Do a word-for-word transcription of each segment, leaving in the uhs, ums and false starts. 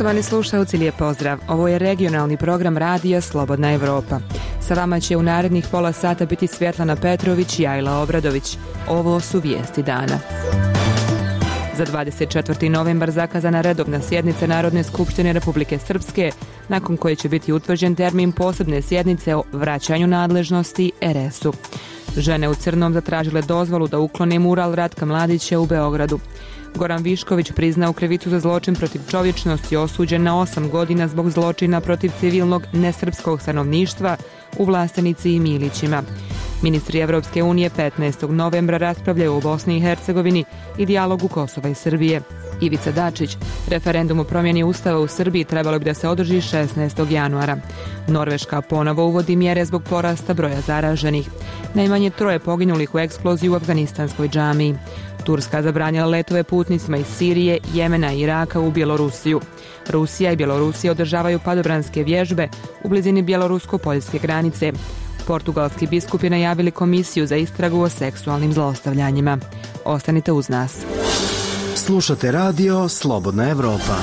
Poštovani slušalci, lijep pozdrav. Ovo je regionalni program radija Slobodna Evropa. Sa vama će u narednih pola sata biti Svjetlana Petrović i Ajla Obradović. Ovo su vijesti dana. Za dvadeset četvrti novembar zakazana redovna sjednica Narodne skupštine Republike Srpske, nakon koje će biti utvrđen termin posebne sjednice o vraćanju nadležnosti er es u. Žene u crnom zatražile dozvolu da uklone mural Ratka Mladića u Beogradu. Goran Višković priznao krivicu za zločin protiv čovječnosti, osuđen na osam godina zbog zločina protiv civilnog nesrpskog stanovništva u Vlastenici i Milićima. Ministri Evropske unije petnaestog novembra raspravljaju o Bosni i Hercegovini i dijalogu Kosova i Srbije. Ivica Dačić, referendum o promjeni Ustava u Srbiji trebalo bi da se održi šesnaestog januara. Norveška ponovo uvodi mjere zbog porasta broja zaraženih. Najmanje troje poginulih u eksploziji u afganistanskoj džamiji. Turska zabranila letove putnicima iz Sirije, Jemena i Iraka u Bjelorusiju. Rusija i Bjelorusija održavaju padobranske vježbe u blizini bjelorusko-poljske granice. Portugalski biskupi najavili komisiju za istragu o seksualnim zlostavljanjima. Ostanite uz nas. Slušate radio Slobodna Evropa.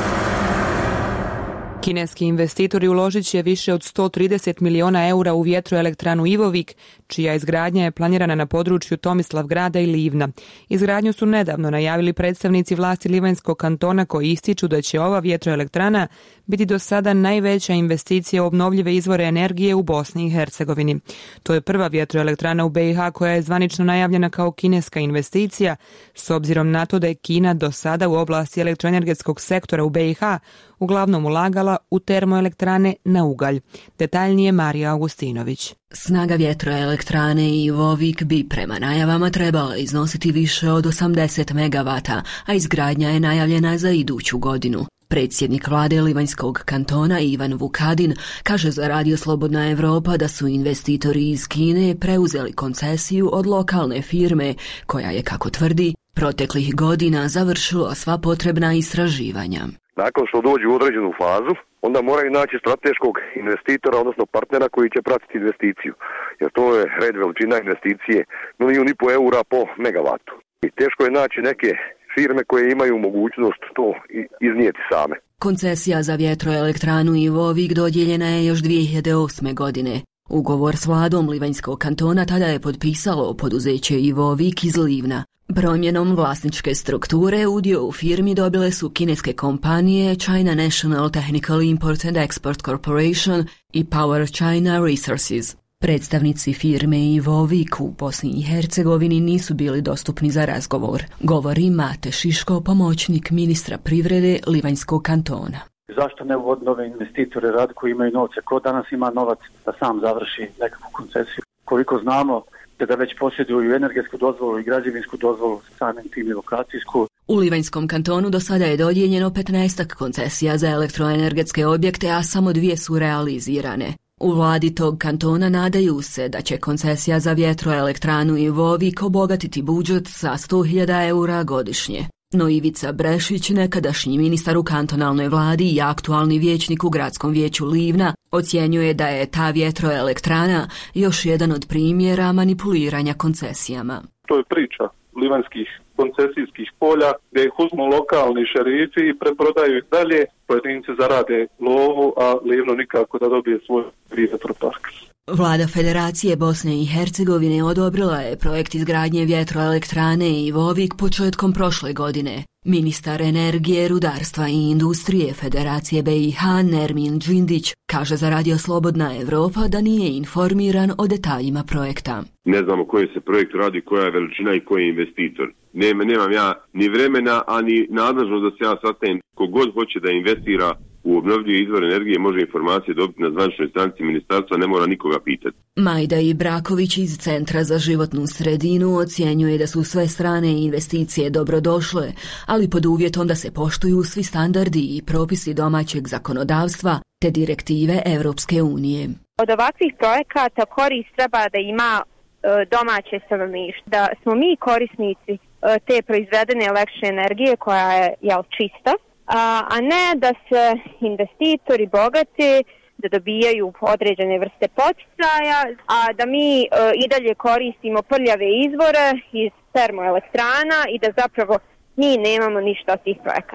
Kineski investitori uložit će više od sto trideset miliona eura u vjetroelektranu Ivovik, čija izgradnja je planirana na području Tomislavgrada i Livna. Izgradnju su nedavno najavili predstavnici vlasti Livanjskog kantona, koji ističu da će ova vjetroelektrana biti do sada najveća investicija u obnovljive izvore energije u Bosni i Hercegovini. To je prva vjetroelektrana u be i ha koja je zvanično najavljena kao kineska investicija, s obzirom na to da je Kina do sada u oblasti elektroenergetskog sektora u be i ha uglavnom ulagala u termoelektrane na ugalj. Detaljnije Marija Augustinović. Snaga vjetroelektrane Ivovik bi prema najavama trebala iznositi više od osamdeset megavata, a izgradnja je najavljena za iduću godinu. Predsjednik vlade Livanjskog kantona Ivan Vukadin kaže za radio Slobodna Evropa da su investitori iz Kine preuzeli koncesiju od lokalne firme koja je, kako tvrdi, proteklih godina završila sva potrebna istraživanja. Nakon što dođu u određenu fazu, onda moraju naći strateškog investitora, odnosno partnera koji će pratiti investiciju. Jer to je red veličina investicije milijun i po eura po megavatu. I teško je naći neke firme koje imaju mogućnost to iznijeti same. Koncesija za vjetroelektranu Ivovik dodijeljena je još dvije hiljade osme. godine. Ugovor s vladom Livanjskog kantona tada je potpisalo poduzeće Ivovik iz Livna. Promjenom vlasničke strukture udio u firmi dobile su kineske kompanije China National Technical Import and Export Corporation i Power China Resources. Predstavnici firme Ivovik u Bosni i Hercegovini nisu bili dostupni za razgovor, govori Mate Šiško, pomoćnik ministra privrede Livanjskog kantona. Zašto ne uvod nove investitore rad koji imaju novce? Ko danas ima novac da sam završi nekakvu koncesiju? Koliko znamo da već posjeduju energetsku dozvolu i građevinsku dozvolu, samim tim i lokacijsku. U Livanjskom kantonu do sada je dodijeljeno petnaestak koncesija za elektroenergetske objekte, a samo dvije su realizirane. U vladi tog kantona nadaju se da će koncesija za vjetroelektranu Ivovik obogatiti budžet sa sto hiljada eura godišnje. No Ivica Brešić, nekadašnji ministar u kantonalnoj vladi i aktualni vijećnik u gradskom vijeću Livna, ocjenjuje da je ta vjetroelektrana još jedan od primjera manipuliranja koncesijama. To je priča livanjskih koncesijskih polja gdje ih uzmu lokalni šerifi i preprodaju ih dalje, pojedinci zarade lovu, a Livno nikako da dobije svoj vjetropark. Vlada Federacije Bosne i Hercegovine odobrila je projekt izgradnje vjetroelektrane Ivovik početkom prošle godine. Ministar energije, rudarstva i industrije Federacije be i ha Nermin Džindić kaže za radio Slobodna Evropa da nije informiran o detaljima projekta. Ne znamo koji se projekt radi, koja je veličina i koji je investitor. Nema, nemam ja ni vremena, ani nadležnost da se ja sastavim. Kogod hoće da investira u obnovljive izvore energije može informacije dobiti na zvaničnoj stranici ministarstva, ne mora nikoga pitati. Majda Ibraković iz Centra za životnu sredinu ocjenjuje da su sve strane investicije dobrodošle, ali pod uvjetom da se poštuju svi standardi i propisi domaćeg zakonodavstva te direktive Evropske unije. Od ovakvih projekata korist treba da ima e, domaće stanovništvo, da smo mi korisnici e, te proizvedene električne energije koja je jel, čista, a, a ne da se investitori bogati, da dobijaju određene vrste poticaja, a da mi e, i dalje koristimo prljave izvore iz termoelektrana i da zapravo mi nemamo ništa od tih projekata.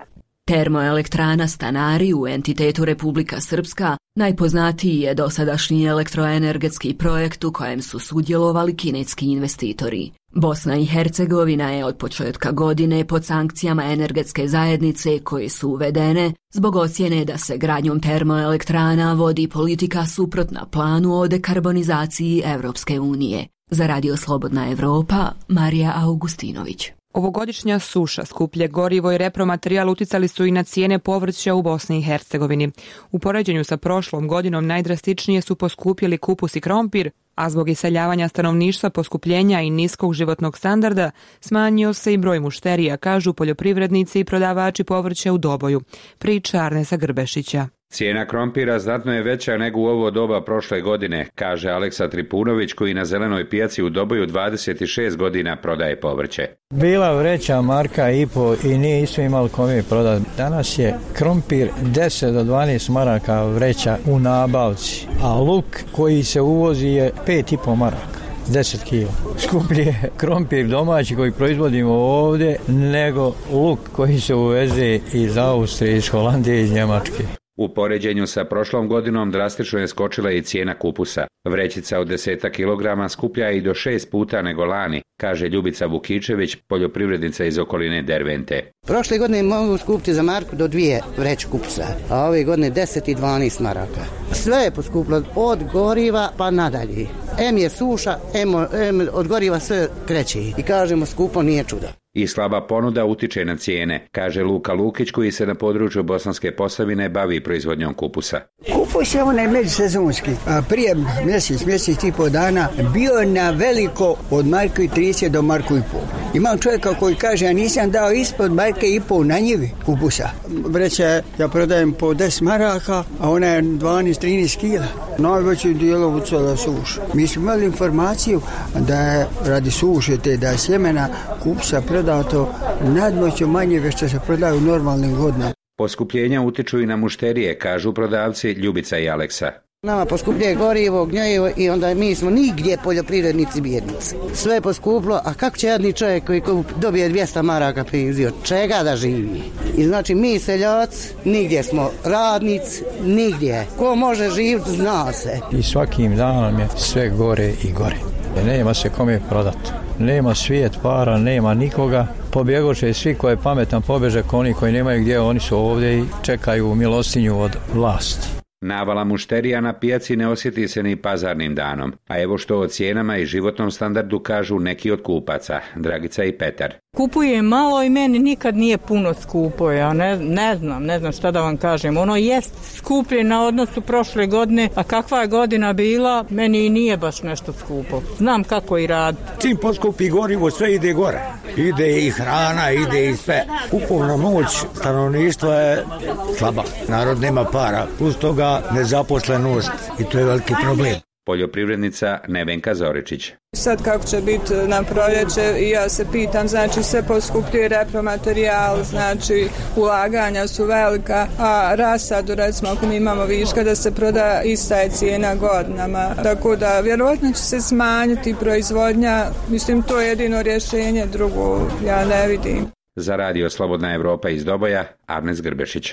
Termoelektrana Stanari u entitetu Republika Srpska najpoznatiji je dosadašnji elektroenergetski projekt u kojem su sudjelovali kineski investitori. Bosna i Hercegovina je od početka godine pod sankcijama energetske zajednice koje su uvedene zbog ocjene da se gradnjom termoelektrana vodi politika suprotna planu o dekarbonizaciji Evropske unije. Za Radio Slobodna Evropa, Marija Augustinović. Ovogodišnja suša, skuplje gorivo i repromaterijal uticali su i na cijene povrća u Bosni i Hercegovini. U poređenju sa prošlom godinom najdrastičnije su poskupjeli kupus i krompir, a zbog iseljavanja stanovništva, poskupljenja i niskog životnog standarda smanjio se i broj mušterija, kažu poljoprivrednici i prodavači povrća u Doboju. Priča Arnesa Grbešića. Cijena krompira znatno je veća nego u ovo doba prošle godine, kaže Aleksa Tripunović koji na zelenoj pijaci u Doboju dvadeset šest godina prodaje povrće. Bila vreća marka i po i nije isto imali kome prodati. Danas je krompir deset do dvanaest maraka vreća u nabavci, a luk koji se uvozi je pet i po maraka. deset kila. Skuplji je krompir domaći koji proizvodimo ovdje nego luk koji se uveze iz Austrije, iz Holandije i iz Njemačke. U poređenju sa prošlom godinom drastično je skočila i cijena kupusa. Vrećica od desetak kilograma skuplja je i do šest puta nego lani, kaže Ljubica Vukičević, poljoprivrednica iz okoline Dervente. Prošle godine mogu skupiti za marku do dvije vreće kupusa, a ove godine deset i dvanaest maraka. Sve je poskupilo od goriva pa nadalje. Em je suša, em, em od goriva sve kreće. I kažemo skupo nije čudo. I slaba ponuda utiče na cijene, kaže Luka Lukić koji se na području Bosanske Posavine bavi proizvodnjom kupusa. Kupus je onaj međusezonski. A prije mjesec, mjesec i pol dana bio na veliko od marku i trideset do marku i pol. Imam čovjeka koji kaže, ja nisam dao ispod marke i pol na njivi kupusa. Vreće ja prodajem po deset maraka, a ona je dvanaest trinaest kila. Najveći dijelo ucela suša. Mi smo imali informaciju da je radi suše te da je sjemena kupusa prodato nadmoćno manje već što se prodaju u normalnim godinama. Poskupljenja utiču i na mušterije, kažu prodavci Ljubica i Aleksa. Nama poskupljuje gorivo, gnjojivo i onda mi smo nigdje poljoprivrednici bijednici. Sve je poskuplo, a kako će jedni čovjek koji dobije dvjesto maraka penziju, čega da živi? I znači mi seljaci, nigdje smo radnici, nigdje. Ko može živjeti, zna se. I svakim danom je sve gore i gore. Nema se kome prodati. Nema svijet para, nema nikoga. Pobjegoše svi koji je pametan pobeže, oni koji nemaju gdje, oni su ovdje i čekaju milostinju od vlasti. Navala mušterija na pijaci ne osjeti se ni pazarnim danom, a evo što o cijenama i životnom standardu kažu neki od kupaca, Dragica i Petar. Kupujem malo i meni nikad nije puno skupo, ja ne, ne znam, ne znam šta da vam kažem. Ono jest skuplje na odnosu prošle godine, a kakva je godina bila, meni i nije baš nešto skupo. Znam kako i rad. Čim poskupi gorivo, sve ide gore. Ide i hrana, ide i sve. Kupovna moć stanovništva je slaba. Narod nema para, plus toga nezaposlenost i to je veliki problem. Poljoprivrednica Nevenka Zoričić. Sad kako će biti na proljeće i ja se pitam, znači sve poskupljuje repromaterijal, znači ulaganja su velika, a rasadu recimo ako mi imamo viška da se proda ista je cijena godinama, tako da vjerojatno će se smanjiti proizvodnja, mislim to je jedino rješenje, drugo ja ne vidim. Za Radio Slobodna Evropa iz Doboja, Arnes Grbešić.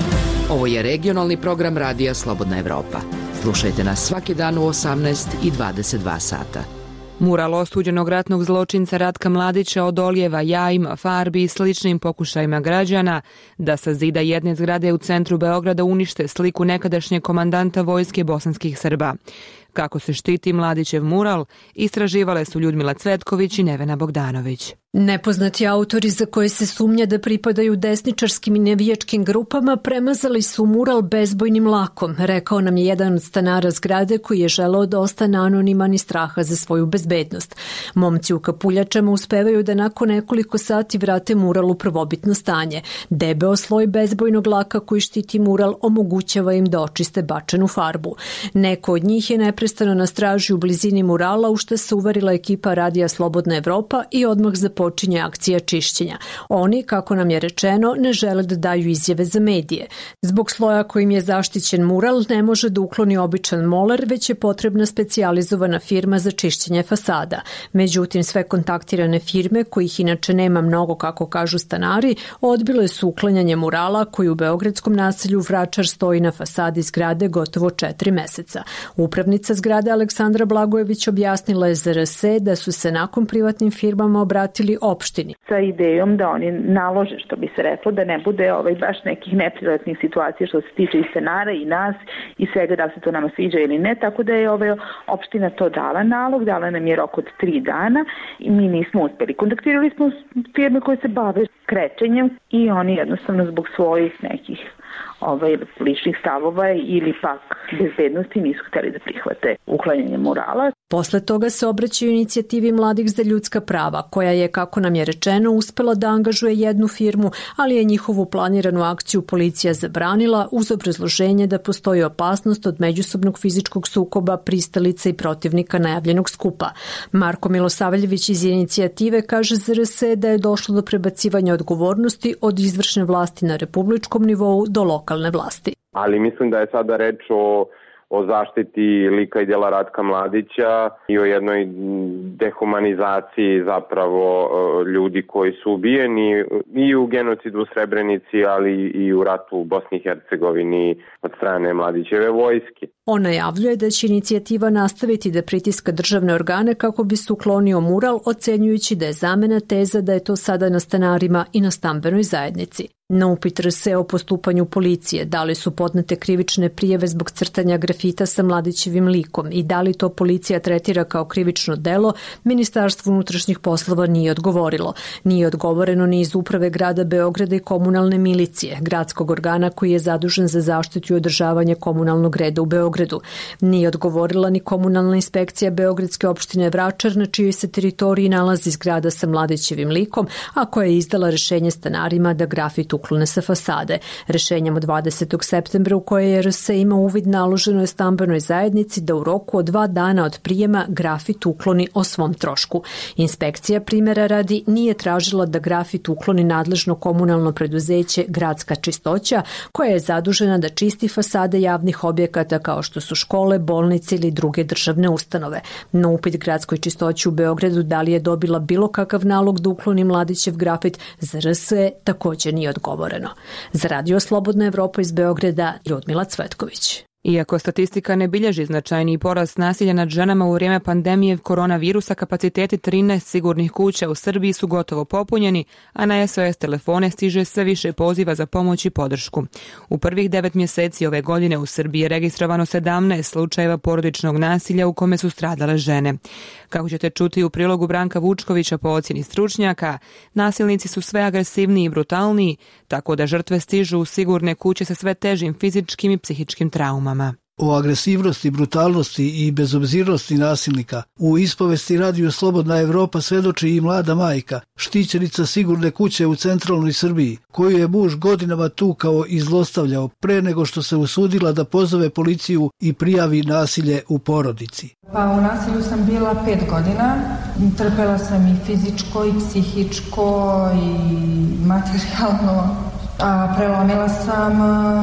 Ovo je regionalni program Radija Slobodna Evropa. Slušajte nas svaki dan u osamnaest i dvadeset dva sata. Mural osuđenog ratnog zločinca Ratka Mladića odolijeva jajima, farbi i sličnim pokušajima građana da sa zida jedne zgrade u centru Beograda unište sliku nekadašnjeg komandanta vojske bosanskih Srba. Kako se štiti Mladićev mural, istraživale su Ljudmila Cvetković i Nevena Bogdanović. Nepoznati autori za koje se sumnja da pripadaju desničarskim i navijačkim grupama premazali su mural bezbojnim lakom, rekao nam je jedan od stanara zgrade koji je želeo da ostane anoniman i straha za svoju bezbednost. Momci u kapuljačama uspevaju da nakon nekoliko sati vrate mural u prvobitno stanje. Debeo sloj bezbojnog laka koji štiti mural omogućava im da očiste bačenu farbu. Neko od njih je neprestano neprestano na straži u blizini murala, u što se uverila ekipa Radija Slobodna Evropa i odmah započinje akcija čišćenja. Oni, kako nam je rečeno, ne žele da daju izjave za medije. Zbog sloja kojim je zaštićen mural ne može da ukloni običan moler, već je potrebna specijalizovana firma za čišćenje fasada. Međutim, sve kontaktirane firme, kojih inače nema mnogo, kako kažu stanari, odbile su uklanjanje murala koji u beogradskom naselju Vračar stoji na fasadi zgrade gotovo četiri meseca. Upravnica zgrade Aleksandra Blagojević objasnila je za er es da su se nakon privatnim firmama obratili opštini. Sa idejom da oni nalože, što bi se reklo, da ne bude ovaj baš nekih neprirodnih situacija što se tiče i stanara i nas i svega, da se to nama sviđa ili ne, tako da je ovaj opština to dala nalog, dala nam je rok od tri dana i mi nismo uspeli. Kontaktirali smo firme koje se bave krečenjem i oni jednostavno zbog svojih nekih ovaj, ličnih stavova ili pak bezbednosti nisu hteli da prihvate uklanjanje murala. Posle toga se obraćaju inicijativi Mladih za ljudska prava, koja je, kako nam je rečeno, uspela da angažuje jednu firmu, ali je njihovu planiranu akciju policija zabranila uz obrazloženje da postoji opasnost od međusobnog fizičkog sukoba pristalica i protivnika najavljenog skupa. Marko Milosavljević iz inicijative kaže za er es da je došlo do prebacivanja odgovornosti od izvršne vlasti na republičkom nivou do lokalne vlasti. Ali mislim da je sada reč o o zaštiti lika i djela Ratka Mladića i o jednoj dehumanizaciji zapravo ljudi koji su ubijeni i u genocidu u Srebrenici, ali i u ratu u Bosni i Hercegovini od strane Mladićeve vojske. On najavljuje da će inicijativa nastaviti da pritiska državne organe kako bi se uklonio mural, ocenjujući da je zamena teza da je to sada na stanarima i na stambenoj zajednici. Na upit er es o postupanju policije, da li su podnete krivične prijave zbog crtanja grafita sa Mladićevim likom i da li to policija tretira kao krivično delo, Ministarstvo unutrašnjih poslova nije odgovorilo. Nije odgovoreno ni iz uprave grada Beograda i komunalne milicije, gradskog organa koji je zadužen za zaštitu i održavanje komunalnog reda u Beogradu. Nije odgovorila ni komunalna inspekcija Beogradske opštine Vračar, na čijoj se teritoriji nalazi zgrada sa Mladićevim likom, a koja je izdala rešenje stanarima da grafit uklone sa fasade. Rešenjem od dvadesetog septembra u koje je er es ima uvid naloženo je stambenoj zajednici da u roku od dva dana od prijema grafit ukloni o svom trošku. Inspekcija, primjera radi, nije tražila da grafit ukloni nadležno komunalno preduzeće Gradska čistoća, koja je zadužena da čisti fasade javnih objekata kao što su škole, bolnice ili druge državne ustanove. Na upit Gradskoj čistoći u Beogradu da li je dobila bilo kakav nalog da ukloni Mladićev grafit, za er es također nije odgovoreno. Za Radio Slobodna Evropa iz Beograda, Ljudmila Cvetković. Iako statistika ne bilježi značajniji porast nasilja nad ženama u vrijeme pandemije koronavirusa, kapaciteti trinaest sigurnih kuća u Srbiji su gotovo popunjeni, a na es o es telefone stiže sve više poziva za pomoć i podršku. U prvih devet mjeseci ove godine u Srbiji je registrovano sedamnaest slučajeva porodičnog nasilja u kome su stradale žene. Kako ćete čuti u prilogu Branka Vučkovića po ocjeni stručnjaka, nasilnici su sve agresivniji i brutalniji, tako da žrtve stižu u sigurne kuće sa sve težim fizičkim i psihičkim traumama. O agresivnosti, brutalnosti i bezobzirnosti nasilnika u ispovesti Radio Slobodna Evropa svedoči i mlada majka, štićenica sigurne kuće u centralnoj Srbiji, koju je muž godinama tukao i zlostavljao pre nego što se usudila da pozove policiju i prijavi nasilje u porodici. Pa u nasilju sam bila pet godina, trpela sam i fizičko i psihičko i materijalno, a prelomila sam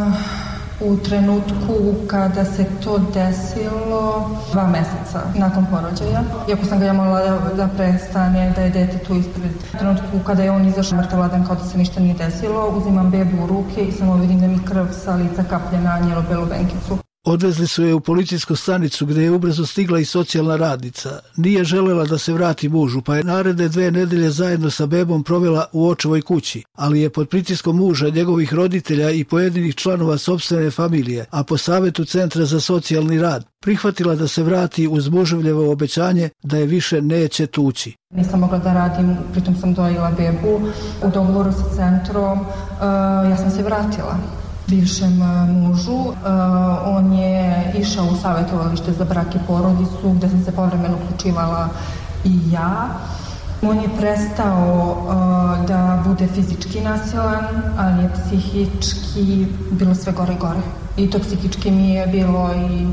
u trenutku kada se to desilo dva meseca nakon porođaja. Iako sam ga ja molila da, da prestane, da je dete tu ispred. U trenutku kada je on izašao mrtoladan kao da se ništa nije desilo, uzimam bebu u ruke i samo vidim da mi krv sa lica kaplje na njelu belu benkicu. Odvezli su je u policijsku stanicu gdje je ubrzo stigla i socijalna radnica. Nije želela da se vrati mužu, pa je naredne dve nedelje zajedno sa bebom provela u očevoj kući, ali je pod pritiskom muža, njegovih roditelja i pojedinih članova sopstvene familije, a po savjetu Centra za socijalni rad, prihvatila da se vrati uz muževljevo obećanje da je više neće tući. Nisam mogla da radim, pritom sam dojila bebu. U dogovoru sa centrom uh, ja sam se vratila bivšem mužu. Uh, on je išao u savjetovalište za brak i porodicu, gdje sam se povremeno uključivala i ja. On je prestao uh, da bude fizički nasilan, ali je psihički bilo sve gore i gore. I to psihički mi je bilo i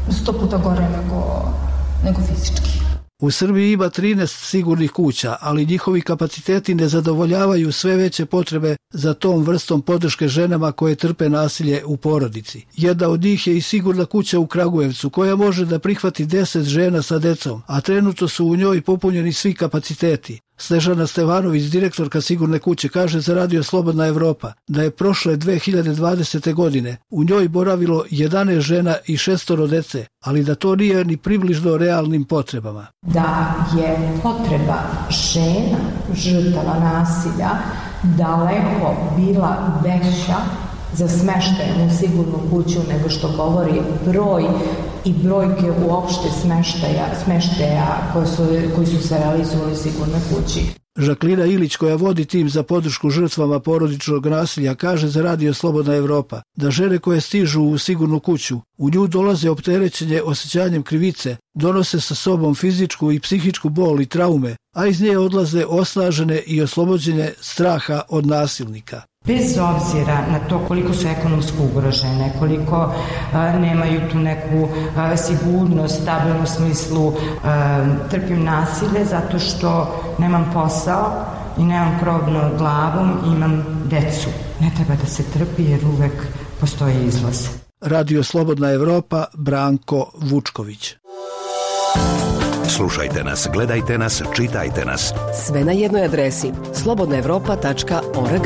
sto puta gore nego, nego fizički. U Srbiji ima trinaest sigurnih kuća, ali njihovi kapaciteti ne zadovoljavaju sve veće potrebe za tom vrstom podrške ženama koje trpe nasilje u porodici. Jedna od njih je i sigurna kuća u Kragujevcu, koja može da prihvati deset žena sa decom, a trenutno su u njoj popunjeni svi kapaciteti. Snežana Stevanović, direktorka sigurne kuće, kaže za Radio Slobodna Evropa da je prošle dve hiljade dvadesete. godine u njoj boravilo jedanaest žena i šestoro dece, ali da to nije ni približno realnim potrebama. Da je potreba žena, žrtava nasilja, daleko bila veća za smeštaj u sigurnu kuću nego što govori broj i brojke uopšte smeštaja, smeštaja koji su, koji su se realizovali u sigurnoj kući. Žaklina Ilić, koja vodi tim za podršku žrtvama porodičnog nasilja, kaže za Radio Slobodna Evropa da žene koje stižu u sigurnu kuću u nju dolaze opterećenje osjećanjem krivice, donose sa sobom fizičku i psihičku bol i traume, a iz nje odlaze osnažene i oslobođene straha od nasilnika. Bez obzira na to koliko su ekonomsko ugrožene, koliko a, nemaju tu neku a, sigurnost, stabilnu smislu, a, trpim nasilje zato što nemam posao i nemam krov nad glavom i imam decu. Ne treba da se trpi jer uvek postoji izlaz. Radio Slobodna Evropa, Branko Vučković. Slušajte nas, gledajte nas, čitajte nas. Sve na jednoj adresi slobodna evropa tačka org.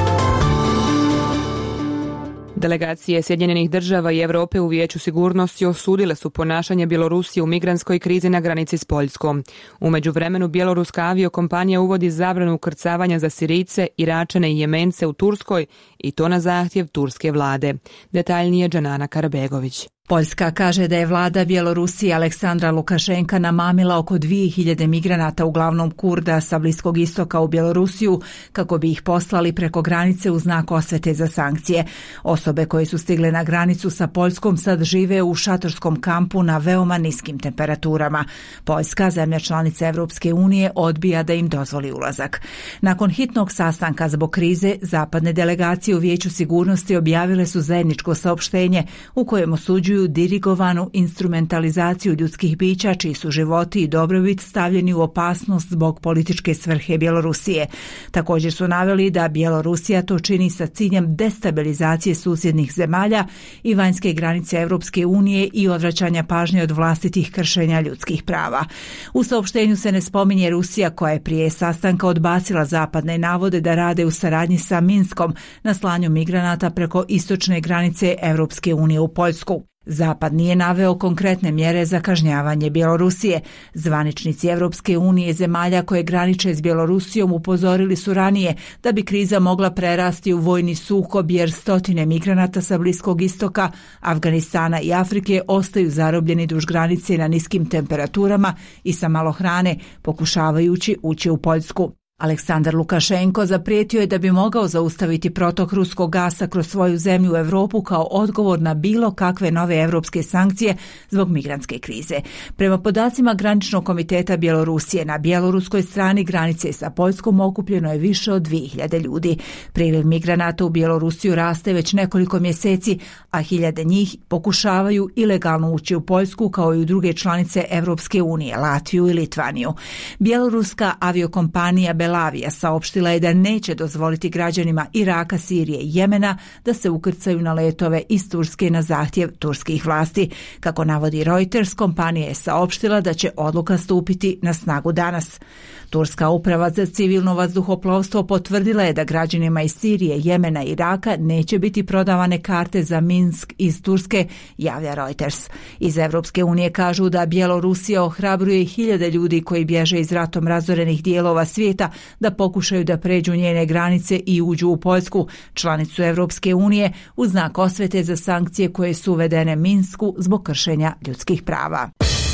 Delegacije Sjedinjenih država i Evrope u Vijeću sigurnosti osudile su ponašanje Bjelorusije u migrantskoj krizi na granici s Poljskom. U međuvremenu bjeloruska aviokompanija uvodi zabranu ukrcavanja za Sirijce, Iračane i Jemence u Turskoj i to na zahtjev turske vlade. Detaljnije Džanana Karabegović. Poljska kaže da je vlada Bjelorusije Aleksandra Lukašenka namamila oko dvije hiljade migranata, uglavnom Kurda, sa Bliskog istoka u Bjelorusiju kako bi ih poslali preko granice u znak osvete za sankcije. Osobe koje su stigle na granicu sa Poljskom sad žive u šatorskom kampu na veoma niskim temperaturama. Poljska, zemlja članica Evropske unije, odbija da im dozvoli ulazak. Nakon hitnog sastanka zbog krize, zapadne delegacije u Vijeću sigurnosti objavile su zajedničko saopštenje u kojem osuđuju dirigovanu instrumentalizaciju ljudskih bića čiji su životi i dobrobit stavljeni u opasnost zbog političke svrhe Bjelorusije. Također su naveli da Bjelorusija to čini sa ciljem destabilizacije susjednih zemalja i vanjske granice Evropske unije i odvraćanja pažnje od vlastitih kršenja ljudskih prava. U saopštenju se ne spominje Rusija, koja je prije sastanka odbacila zapadne navode da rade u saradnji sa Minskom na slanju migranata preko istočne granice Evropske unije u Poljsku. Zapad nije naveo konkretne mjere za kažnjavanje Bjelorusije. Zvaničnici Evropske unije zemalja koje graniče s Bjelorusijom upozorili su ranije da bi kriza mogla prerasti u vojni sukob jer stotine migranata sa Bliskog istoka, Afganistana i Afrike ostaju zarobljeni duž granice na niskim temperaturama i sa malo hrane, pokušavajući ući u Poljsku. Aleksandar Lukašenko zaprijetio je da bi mogao zaustaviti protok ruskog gasa kroz svoju zemlju u Europu kao odgovor na bilo kakve nove evropske sankcije zbog migrantske krize. Prema podacima Graničnog komiteta Bjelorusije, na bjeloruskoj strani granice sa Poljskom okupljeno je više od dvije hiljade ljudi. Priliv migranata u Bjelorusiju raste već nekoliko mjeseci, a hiljade njih pokušavaju ilegalno ući u Poljsku kao i u druge članice Evropske unije, Latviju i Litvaniju. Bjeloruska aviokompanija Belavija saopštila je da neće dozvoliti građanima Iraka, Sirije i Jemena da se ukrcaju na letove iz Turske na zahtjev turskih vlasti. Kako navodi Reuters, kompanija je saopštila da će odluka stupiti na snagu danas. Turska uprava za civilno vazduhoplovstvo potvrdila je da građanima iz Sirije, Jemena i Iraka neće biti prodavane karte za Minsk iz Turske, javlja Reuters. Iz Evropske unije kažu da Bjelorusija ohrabruje hiljade ljudi koji bježe iz ratom razorenih dijelova svijeta da pokušaju da pređu njene granice i uđu u Poljsku, članicu Evropske unije, u znak osvete za sankcije koje su uvedene Minsku zbog kršenja ljudskih prava.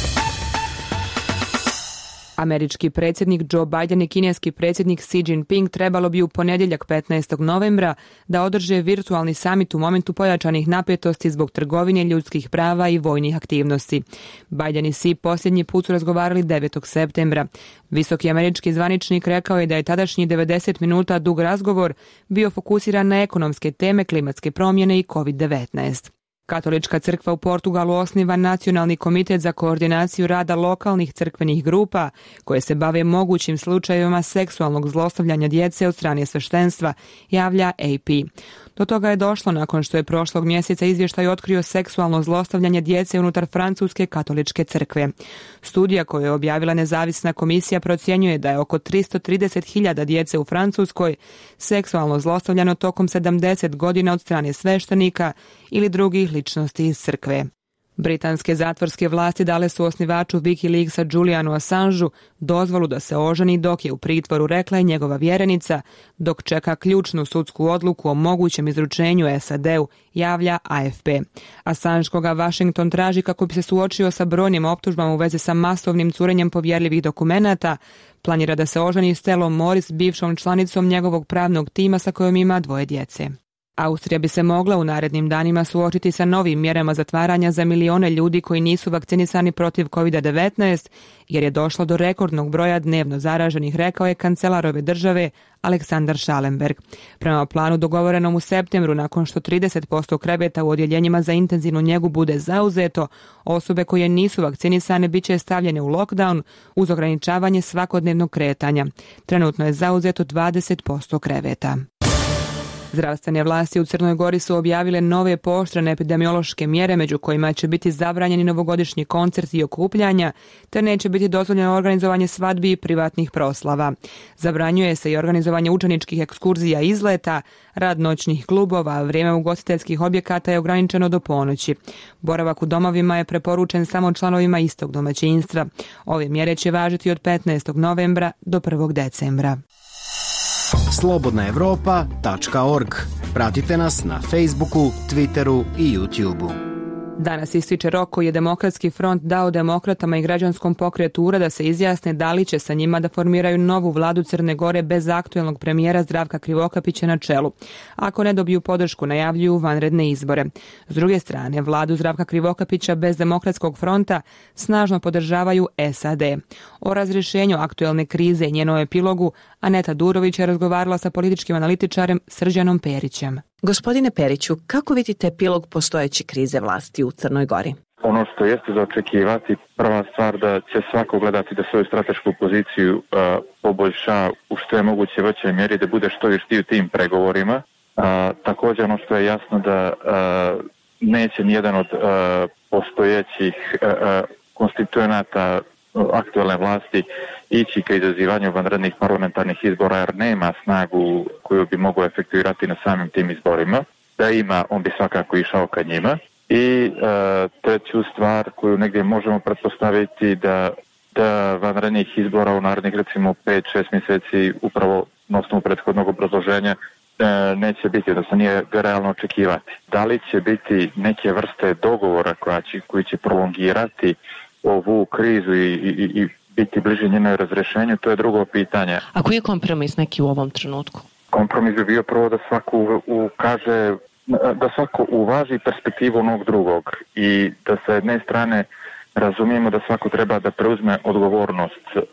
Američki predsjednik Joe Biden i kineski predsjednik Xi Jinping trebalo bi u ponedjeljak petnaestog novembra da održe virtualni samit u momentu pojačanih napetosti zbog trgovine, ljudskih prava i vojnih aktivnosti. Biden i Xi posljednji put su razgovarali devetog septembra. Visoki američki zvaničnik rekao je da je tadašnji devedeset minuta dug razgovor bio fokusiran na ekonomske teme, klimatske promjene i kovid devetnaest. Katolička crkva u Portugalu osniva Nacionalni komitet za koordinaciju rada lokalnih crkvenih grupa koje se bave mogućim slučajevima seksualnog zlostavljanja djece od strane sveštenstva, javlja A P. Do toga je došlo nakon što je prošlog mjeseca izvještaj otkrio seksualno zlostavljanje djece unutar Francuske katoličke crkve. Studija koju je objavila nezavisna komisija procjenjuje da je oko tristo trideset hiljada djece u Francuskoj seksualno zlostavljano tokom sedamdeset godina od strane sveštenika ili drugih ličnosti iz crkve. Britanske zatvorske vlasti dale su osnivaču Wikileaksa Julianu Assangeu dozvolu da se oženi dok je u pritvoru, rekla je njegova vjerenica, dok čeka ključnu sudsku odluku o mogućem izručenju S A D-u, javlja A F P. Assange, koga Washington traži kako bi se suočio sa brojnim optužbama u vezi sa masovnim curenjem povjerljivih dokumenata, planira da se oženi s Telom Morris, bivšom članicom njegovog pravnog tima sa kojom ima dvoje djece. Austrija bi se mogla u narednim danima suočiti sa novim mjerama zatvaranja za milione ljudi koji nisu vakcinisani protiv kovid devetnaest, jer je došlo do rekordnog broja dnevno zaraženih, rekao je kancelar ove države Aleksandar Schallenberg. Prema planu dogovorenom u septembru, nakon što trideset posto kreveta u odjeljenjima za intenzivnu njegu bude zauzeto, osobe koje nisu vakcinisane bit će stavljene u lockdown uz ograničavanje svakodnevnog kretanja. Trenutno je zauzeto dvadeset posto kreveta. Zdravstvene vlasti u Crnoj Gori su objavile nove pooštrene epidemiološke mjere, među kojima će biti zabranjeni novogodišnji koncerti i okupljanja, te neće biti dozvoljeno organizovanje svadbi i privatnih proslava. Zabranjuje se i organizovanje učeničkih ekskurzija i izleta, rad noćnih klubova, a vrijeme ugostiteljskih objekata je ograničeno do ponoći. Boravak u domovima je preporučen samo članovima istog domaćinstva. Ove mjere će važiti od petnaestog novembra do prvog decembra. slobodna europa tačka org. Pratite nas na Facebooku, Twitteru i YouTubeu. Danas ističe rok koji je Demokratski front dao demokratama i građanskom pokretu URA da se izjasne da li će sa njima da formiraju novu vladu Crne Gore bez aktuelnog premijera Zdravka Krivokapića na čelu. Ako ne dobiju podršku, najavljuju vanredne izbore. S druge strane, vladu Zdravka Krivokapića bez Demokratskog fronta snažno podržavaju S A D. O razrješenju aktuelne krize i njenom epilogu Aneta Durović je razgovarala sa političkim analitičarem Srđanom Perićem. Gospodine Periću, kako vidite epilog postojeće krize vlasti u Crnoj Gori? Ono što jeste za očekivati, prva stvar da će svako gledati da svoju stratešku poziciju uh, poboljša u što je moguće većoj mjeri, da bude što vještiji u tim pregovorima. Uh, također ono što je jasno da uh, neće nijedan od uh, postojećih uh, konstituenata aktualne vlasti ići ka izazivanju vanrednih parlamentarnih izbora jer nema snagu koju bi mogao efektuirati na samim tim izborima. Da ima, on bi svakako išao ka njima. I e, treću stvar koju negdje možemo pretpostaviti da, da vanrednih izbora u narednih recimo pet šest mjeseci upravo na osnovu prethodnog obrazloženja e, neće biti, da se nije realno očekivati. Da li će biti neke vrste dogovora koja će, koji će prolongirati ovu krizu i, i, i biti bliži njenoj razrešenju, to je drugo pitanje. A koji je kompromis neki u ovom trenutku? Kompromis bi bio prvo da svako ukaže, da svako uvaži perspektivu onog drugog i da sa jedne strane razumijemo da svako treba da preuzme odgovornost uh,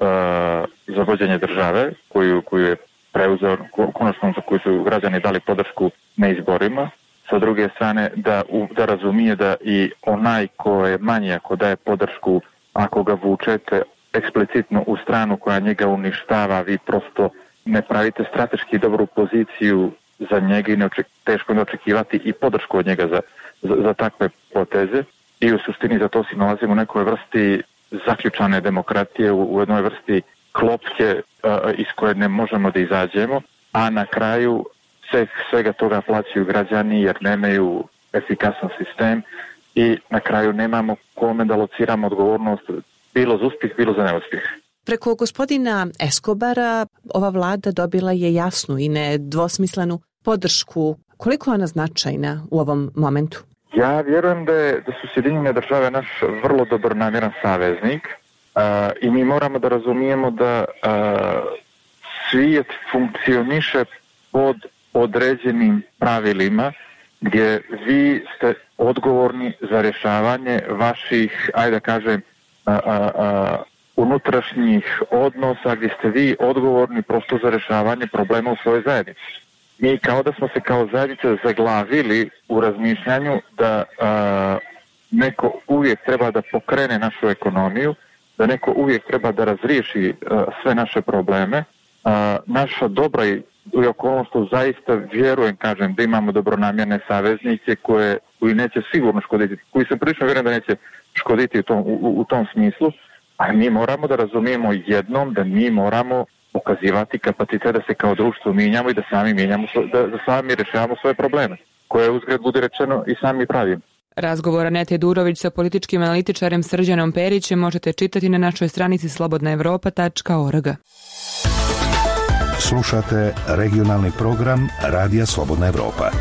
za vođenje države koju, koju je preuzeo, konačno za koju su građani dali podršku na izborima. Sa druge strane da, da razumije da i onaj ko je manji ako daje podršku, ako ga vučete eksplicitno u stranu koja njega uništava, vi prosto ne pravite strateški dobru poziciju za njega i ne oček, teško ne očekivati i podršku od njega za, za, za takve poteze. I u suštini za to si nalazimo u nekoj vrsti zaključane demokratije, u, u jednoj vrsti klopke uh, iz koje ne možemo da izađemo, a na kraju sve, svega toga plaćaju građani jer nemaju efikasan sistem i na kraju nemamo kome da lociramo odgovornost bilo za uspjeh, bilo za neuspjeh. Preko gospodina Escobara ova vlada dobila je jasnu i nedvosmislenu podršku. Koliko je ona značajna u ovom momentu? Ja vjerujem da, je, da su Sjedinjene države naš vrlo dobronamjeran saveznik uh, i mi moramo da razumijemo da uh, svijet funkcioniše pod određenim pravilima gdje vi ste odgovorni za rješavanje vaših, ajde da kažem, a, a, a, unutrašnjih odnosa, gdje ste vi odgovorni prosto za rješavanje problema u svojoj zajednici. mi kao da smo se kao zajednica zaglavili u razmišljanju da a, neko uvijek treba da pokrene našu ekonomiju, da neko uvijek treba da razriješi a, sve naše probleme. A, naša dobra i u okolnost zaista vjerujem, kažem, da imamo dobronamjerne saveznike koje, koji neće sigurno škoditi, koji se prilično vjerujem da neće škoditi u tom, u, u tom smislu, a mi moramo da razumijemo jednom da mi moramo pokazivati kapacitet da se kao društvo mijenjamo i da sami mijenjamo, da, da sami rješavamo svoje probleme, koje uzgled bude rečeno i sami pravimo. Razgovor Anete Durović sa političkim analitičarem Srđanom Perićem možete čitati na našoj stranici slobodna evropa tačka org. Slušate regionalni program Radija Slobodna Evropa.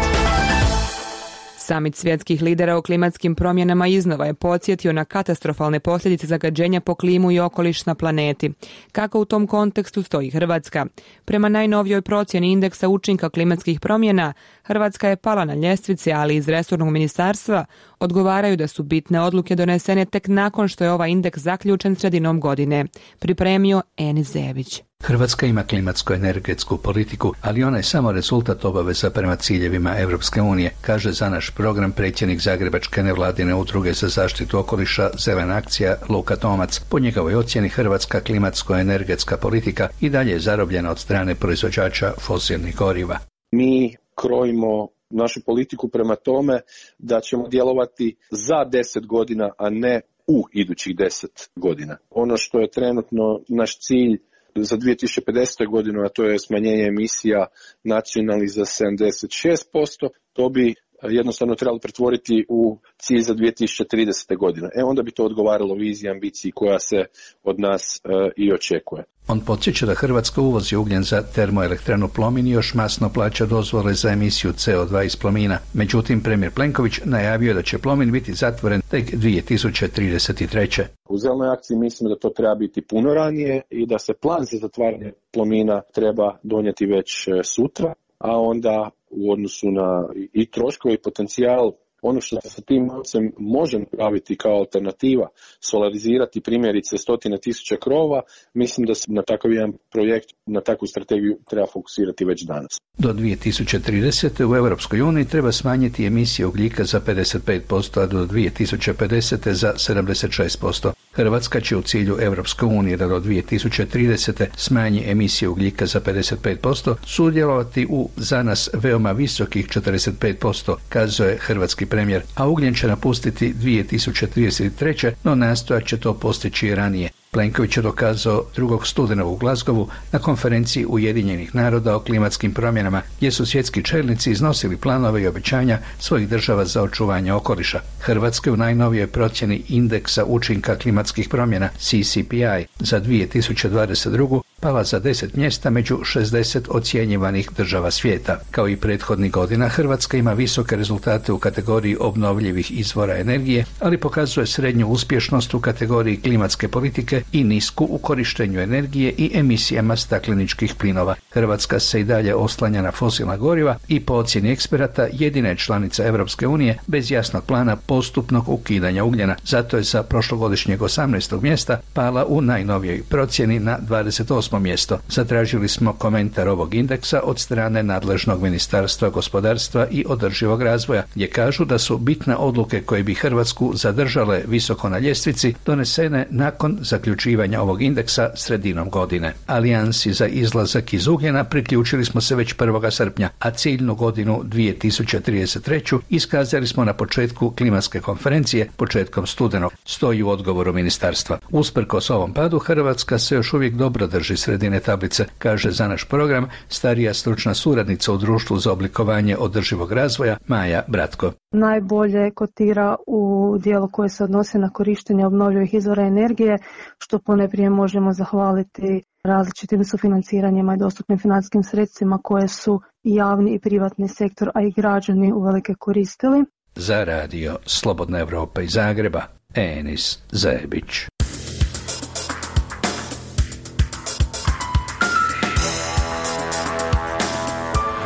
Samit svjetskih lidera o klimatskim promjenama iznova je podsjetio na katastrofalne posljedice zagađenja po klimu i okoliš na planeti. Kako u tom kontekstu stoji Hrvatska? Prema najnovijoj procjeni indeksa učinka klimatskih promjena, Hrvatska je pala na ljestvice, ali iz resornog ministarstva odgovaraju da su bitne odluke donesene tek nakon što je ovaj indeks zaključen sredinom godine. Pripremio Enis Zebić. Hrvatska ima klimatsko-energetsku politiku, ali ona je samo rezultat obaveza prema ciljevima Europske unije, kaže za naš program predsjednik Zagrebačke nevladine udruge za zaštitu okoliša Zelena akcija Luka Tomac. Po njegovoj ocjeni hrvatska klimatsko-energetska politika i dalje je zarobljena od strane proizvođača fosilnih goriva. Mi krojimo našu politiku prema tome da ćemo djelovati za deset godina, a ne u idućih deset godina. Ono što je trenutno naš cilj za dvije tisuće pedesete. godinu, a to je smanjenje emisija nacionalnih za sedamdeset šest posto, to bi jednostavno trebalo pretvoriti u cilj za dvije tisuće tridesete. godine. E onda bi to odgovaralo viziji, ambiciji koja se od nas e, i očekuje. On podsjeća da Hrvatska uvozi ugljen za termoelektranu Plomin i još masno plaća dozvole za emisiju C O dva iz Plomina. Međutim, premijer Plenković najavio da će Plomin biti zatvoren tek dvije tisuće trideset treće. U zelenoj akciji mislimo da to treba biti puno ranije i da se plan za zatvaranje Plomina treba donijeti već sutra, a onda u odnosu na i troškove i potencijal, ono što se sa tim novcem može napraviti kao alternativa, solarizirati primjerice stotine tisuća krova, mislim da se na takav jedan projekt, na takvu strategiju treba fokusirati već danas. Do dvije tisuće tridesete. u Europskoj uniji treba smanjiti emisije ugljika za pedeset pet posto, a do dvije tisuće pedesete. za sedamdeset šest posto. Hrvatska će u cilju Europske unije da do dvije tisuće tridesete. smanji emisije ugljika za pedeset pet posto, sudjelovati u za nas veoma visokih četrdeset pet posto, kazuje hrvatski premijer, a ugljen će napustiti dvije tisuće trideset treće. no nastojat će to postići i ranije. Plenković je dokazao drugog studenog u Glazgovu na konferenciji Ujedinjenih naroda o klimatskim promjenama, gdje su svjetski čelnici iznosili planove i obećanja svojih država za očuvanje okoliša. Hrvatska u najnovijoj procjeni indeksa učinka klimatskih promjena C C P I za dvije tisuće dvadeset drugu. pala za deset mjesta među šezdeset ocjenjivanih država svijeta. Kao i prethodnih godina, Hrvatska ima visoke rezultate u kategoriji obnovljivih izvora energije, ali pokazuje srednju uspješnost u kategoriji klimatske politike i nisku u korištenju energije i emisijama stakleničkih plinova. Hrvatska se i dalje oslanja na fosilna goriva i po ocjeni eksperata jedina je članica Europske unije bez jasnog plana postupnog ukidanja ugljena. Zato je sa prošlogodišnjeg osamnaestog mjesta pala u najnovijoj procjeni na dvadeset osmo mjesto. Zatražili smo komentar ovog indeksa od strane nadležnog Ministarstva gospodarstva i održivog razvoja, gdje kažu da su bitne odluke koje bi Hrvatsku zadržale visoko na ljestvici donesene nakon zaključivanja ovog indeksa sredinom godine. Alijansi za izlazak iz ugljena priključili smo se već prvog srpnja, a ciljnu godinu dvije tisuće trideset treće. iskazali smo na početku klimatske konferencije početkom studenog, stoji u odgovoru ministarstva. Usprkos ovom padu, Hrvatska se još uvijek dobro drži sredine tablice, kaže za naš program starija stručna suradnica u Društvu za oblikovanje održivog razvoja Maja Bratko. Najbolje kotira u dijelu koje se odnose na korištenje obnovljivih izvora energije, što ponajprije možemo zahvaliti različitim sufinanciranjima i dostupnim financijskim sredstvima koje su i javni i privatni sektor, a i građani uvelike koristili. Za radio Slobodna Evropa iz Zagreba, Enis Zebić.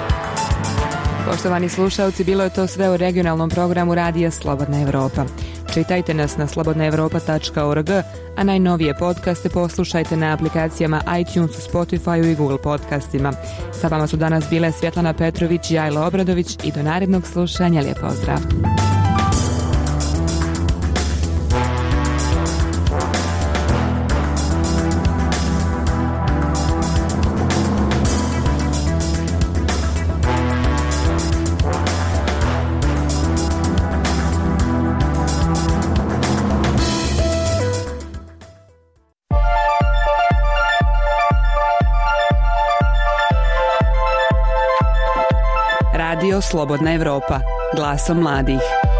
Poštovani slušalci, bilo je to sve u regionalnom programu Radija Slobodna Evropa. Čitajte nas na slobodna europa tačka org, a najnovije podcaste poslušajte na aplikacijama iTunes, Spotify i Google podcastima. Sa vama su danas bile Svjetlana Petrović i Ajla Obradović i do narednog slušanja. Lijep pozdrav! Slobodna Evropa, glasom mladih.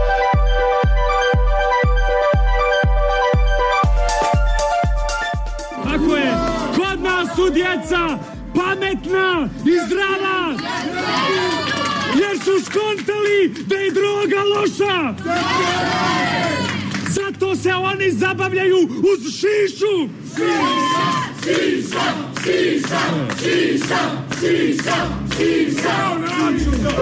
Tako je, kod nas su djeca pametna i zdrava, jer su skontali da je droga loša. Zato se oni zabavljaju uz šišu. Šiša, šiša, šiša, šiša, šiša, šiša.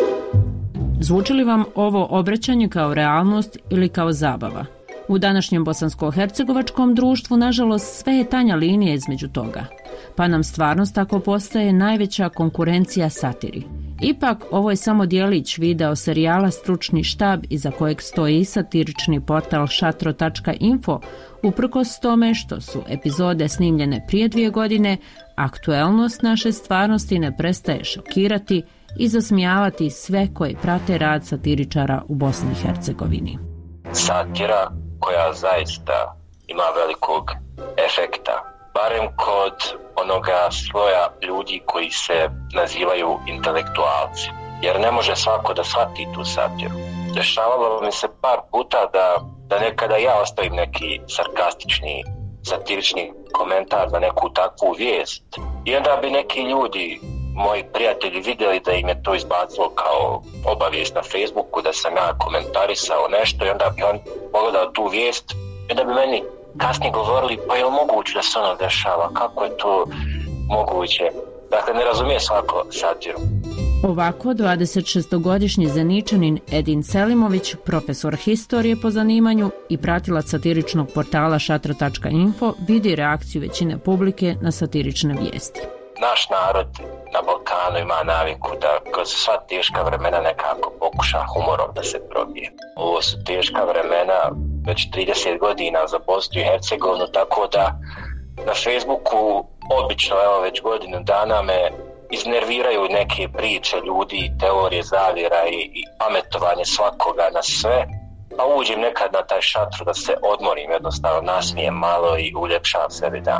Zvuči li vam ovo obraćanje kao realnost ili kao zabava? U današnjem bosansko-hercegovačkom društvu, nažalost, sve je tanja linija između toga, pa nam stvarnost tako postaje najveća konkurencija satiri. Ipak, ovo je samo dijelić video serijala Stručni štab, iza kojeg stoji i satirični portal šatro tačka info, uprkos tome što su epizode snimljene prije dvije godine, aktuelnost naše stvarnosti ne prestaje šokirati i zasmijavati sve koji prate rad satiričara u Bosni i Hercegovini. Satira koja zaista ima velikog efekta, barem kod onoga sloja ljudi koji se nazivaju intelektualci, jer ne može svako da shvati tu satiru. Dešavalo mi se par puta da, da nekada ja ostavim neki sarkastični, satirični komentar na neku takvu vijest i onda bi neki ljudi, moji prijatelji, vidjeli da im je to izbacilo kao obavijest na Facebooku, da sam ja komentarisao nešto i onda bi on pogledao tu vijest i onda bi meni kasnije govorili, pa je li moguće da se ono dešava, kako je to moguće? Dakle, ne razumije svako satiru. Ovako, dvadesetšestogodišnji Zeničanin Edin Selimović, profesor historije po zanimanju i pratilac satiričnog portala šatro tačka info, vidi reakciju većine publike na satirične vijesti. Naš narod na Balkanu ima naviku da kroz sva teška vremena nekako pokuša humorom da se probije. Ovo su teška vremena već trideset godina za Bosnu i Hercegovinu, tako da na Facebooku obično, evo već godinu dana me iznerviraju neke priče ljudi, teorije zavjera i, i pametovanje svakoga na sve, pa uđem nekad na taj šatru da se odmorim, jednostavno nasmijem malo i uljepšam sebi dan.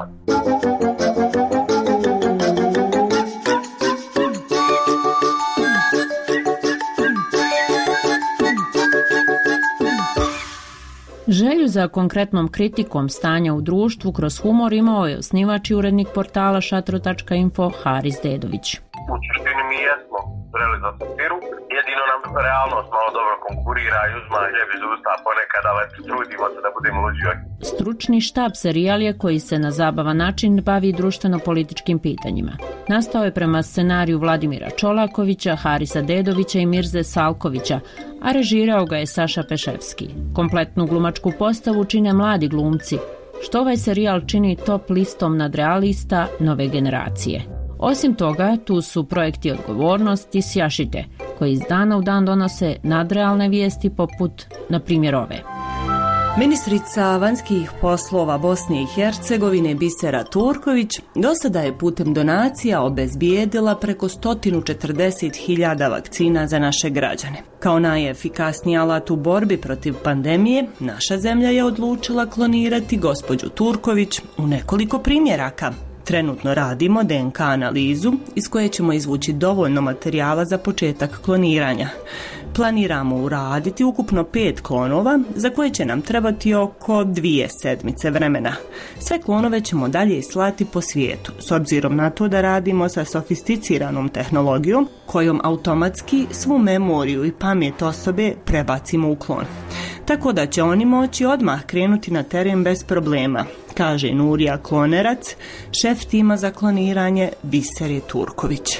Želju za konkretnom kritikom stanja u društvu kroz humor imao je osnivač i urednik portala šatro tačka info Haris Dedović. U suštini mi jesmo zreli za satiru, jedino nam realnost malo dobro konkurira i uzma ljebi iz usta ponekad, ali trudimo se da budemo luđi. Stručni štab serijal je koji se na zabavan način bavi društveno-političkim pitanjima. Nastao je prema scenariju Vladimira Čolakovića, Harisa Dedovića i Mirze Salkovića, a režirao ga je Saša Peševski. Kompletnu glumačku postavu čine mladi glumci, što ovaj serijal čini top listom nadrealista nove generacije. Osim toga, tu su projekti Odgovornost i Sjašite, koji iz dana u dan donose nadrealne vijesti poput, na primjer, ove. Ministrica vanjskih poslova Bosne i Hercegovine Bisera Turković do sada je putem donacija obezbijedila preko sto četrdeset hiljada vakcina za naše građane. Kao najefikasniji alat u borbi protiv pandemije, naša zemlja je odlučila klonirati gospođu Turković u nekoliko primjeraka. Trenutno radimo D N K analizu iz koje ćemo izvući dovoljno materijala za početak kloniranja. Planiramo uraditi ukupno pet klonova za koje će nam trebati oko dvije sedmice vremena. Sve klonove ćemo dalje slati po svijetu, s obzirom na to da radimo sa sofisticiranom tehnologijom kojom automatski svu memoriju i pamet osobe prebacimo u klon. Tako da će oni moći odmah krenuti na teren bez problema, kaže Nurija Klonerac, šef tima za kloniranje Bisere Turković.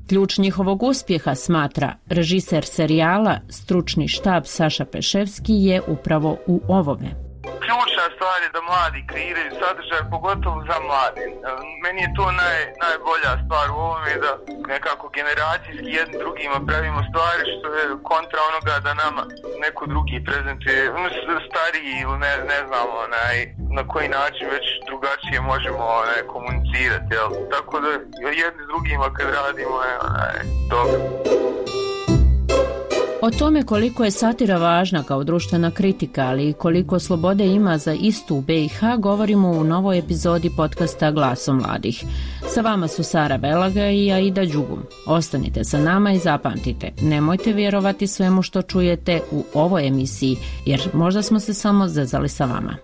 Ključ njihovog uspjeha, smatra režiser serijala Stručni štab Saša Peševski, je upravo u ovome. Ključna stvar je da mladi kreiraju sadržaj, pogotovo za mlade. Meni je to naj, najbolja stvar u ovome, da nekako generacijski jedni drugima pravimo stvari, što je kontra onoga da nama neko drugi prezentuje, stariji ili ne, ne znam onaj, na koji način već drugačije možemo onaj, komunicirati. Jel? Tako da jedni s drugima kad radimo je onaj, dobro. O tome koliko je satira važna kao društvena kritika, ali i koliko slobode ima za istu u B i H, govorimo u novoj epizodi podcasta Glasom mladih. Sa vama su Sara Velaga i Aida Đugum. Ostanite sa nama i zapamtite, nemojte vjerovati svemu što čujete u ovoj emisiji, jer možda smo se samo zezali sa vama.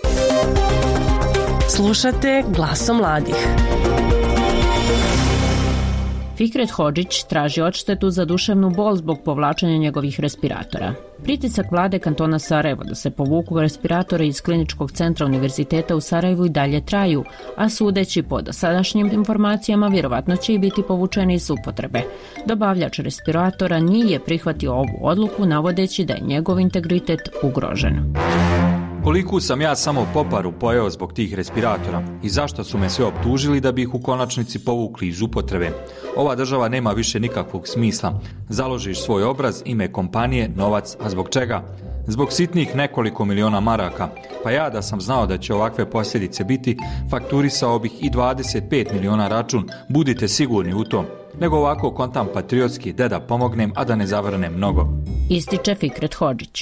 Slušate Glasom mladih. Fikret Hodžić traži odštetu za duševnu bol zbog povlačenja njegovih respiratora. Pritisak vlade kantona Sarajevo da se povuku respiratore iz Kliničkog centra Univerziteta u Sarajevu i dalje traju, a sudeći po dosadašnjim informacijama vjerovatno će i biti povučeni iz upotrebe. Dobavljač respiratora nije prihvatio ovu odluku, navodeći da je njegov integritet ugrožen. Koliku sam ja samo poparu pojeo zbog tih respiratora i zašto su me sve optužili da bi ih u konačnici povukli iz upotrebe. Ova država nema više nikakvog smisla. Založiš svoj obraz, ime kompanije, novac, a zbog čega? Zbog sitnih nekoliko miliona maraka. Pa ja da sam znao da će ovakve posljedice biti, fakturisao bih i dvadeset pet miliona račun, budite sigurni u to. Nego ovako kontam patriotski, da da pomognem, a da ne zavrnem mnogo. Ističe Fikret Hodžić.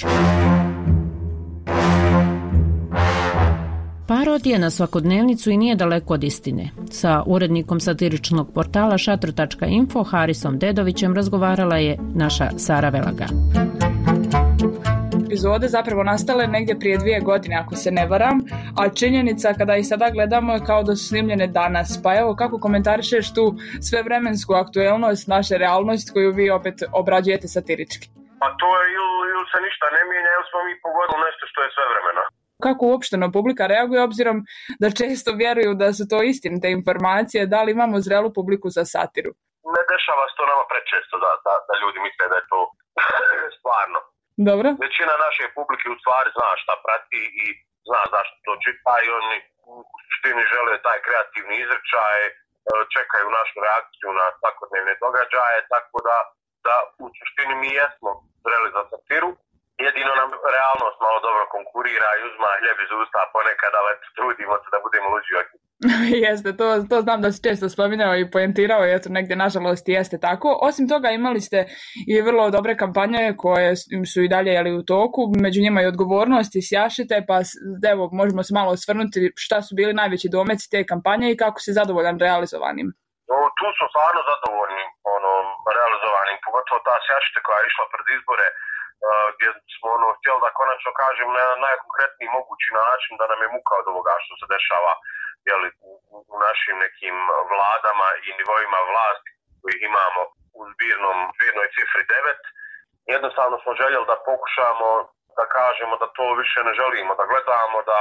Parodija na svakodnevnicu i nije daleko od istine. Sa urednikom satiričnog portala šatro tačka info Harisom Dedovićem razgovarala je naša Sara Velaga. Epizode zapravo nastale negdje prije dvije godine, ako se ne varam, a činjenica kada ih sada gledamo je kao da su snimljene danas. Pa evo, kako komentarišeš tu svevremensku aktuelnost, naše realnost koju vi opet obrađujete satirički? Pa to je ili il se ništa ne mijenja, ili smo mi pogodili nešto što je svevremeno. Kako uopšteno publika reaguje, obzirom da često vjeruju da su to istinite informacije, da li imamo zrelu publiku za satiru? Ne dešava se to nama prečesto da, da, da ljudi misle da je to stvarno. Dobro. Većina naše publike u stvari zna šta prati i zna zašto to čita i oni u suštini žele taj kreativni izričaj, čekaju našu reakciju na svakodnevne događaje, tako da, da u suštini mi jesmo zreli za satiru. Jedino nam realnost malo dobro konkurira i uzma hljeb iz usta ponekad, ali trudimo se da budemo luđi od njih. Jeste, to, to znam da si često spominjao i poentirao i eto negdje nažalost jeste tako. Osim toga imali ste i vrlo dobre kampanje koje su i dalje jeli, u toku, među njima i odgovornost i Sjašite, pa evo možemo se malo osvrnuti šta su bili najveći domeci te kampanje i kako si zadovoljan realizovanim. O, tu su stvarno zadovoljni ono, realizovanim, pogotovo ta Sjašite koja je išla pred izbore, Uh, gdje smo ono, htjeli da konačno kažem na najkonkretniji mogući način da nam je muka od ovoga što se dešava jeli, u, u našim nekim vladama i nivoima vlasti koji imamo u zbirnom, zbirnoj cifri devet. Jednostavno smo željeli da pokušamo da kažemo da to više ne želimo, da gledamo, da,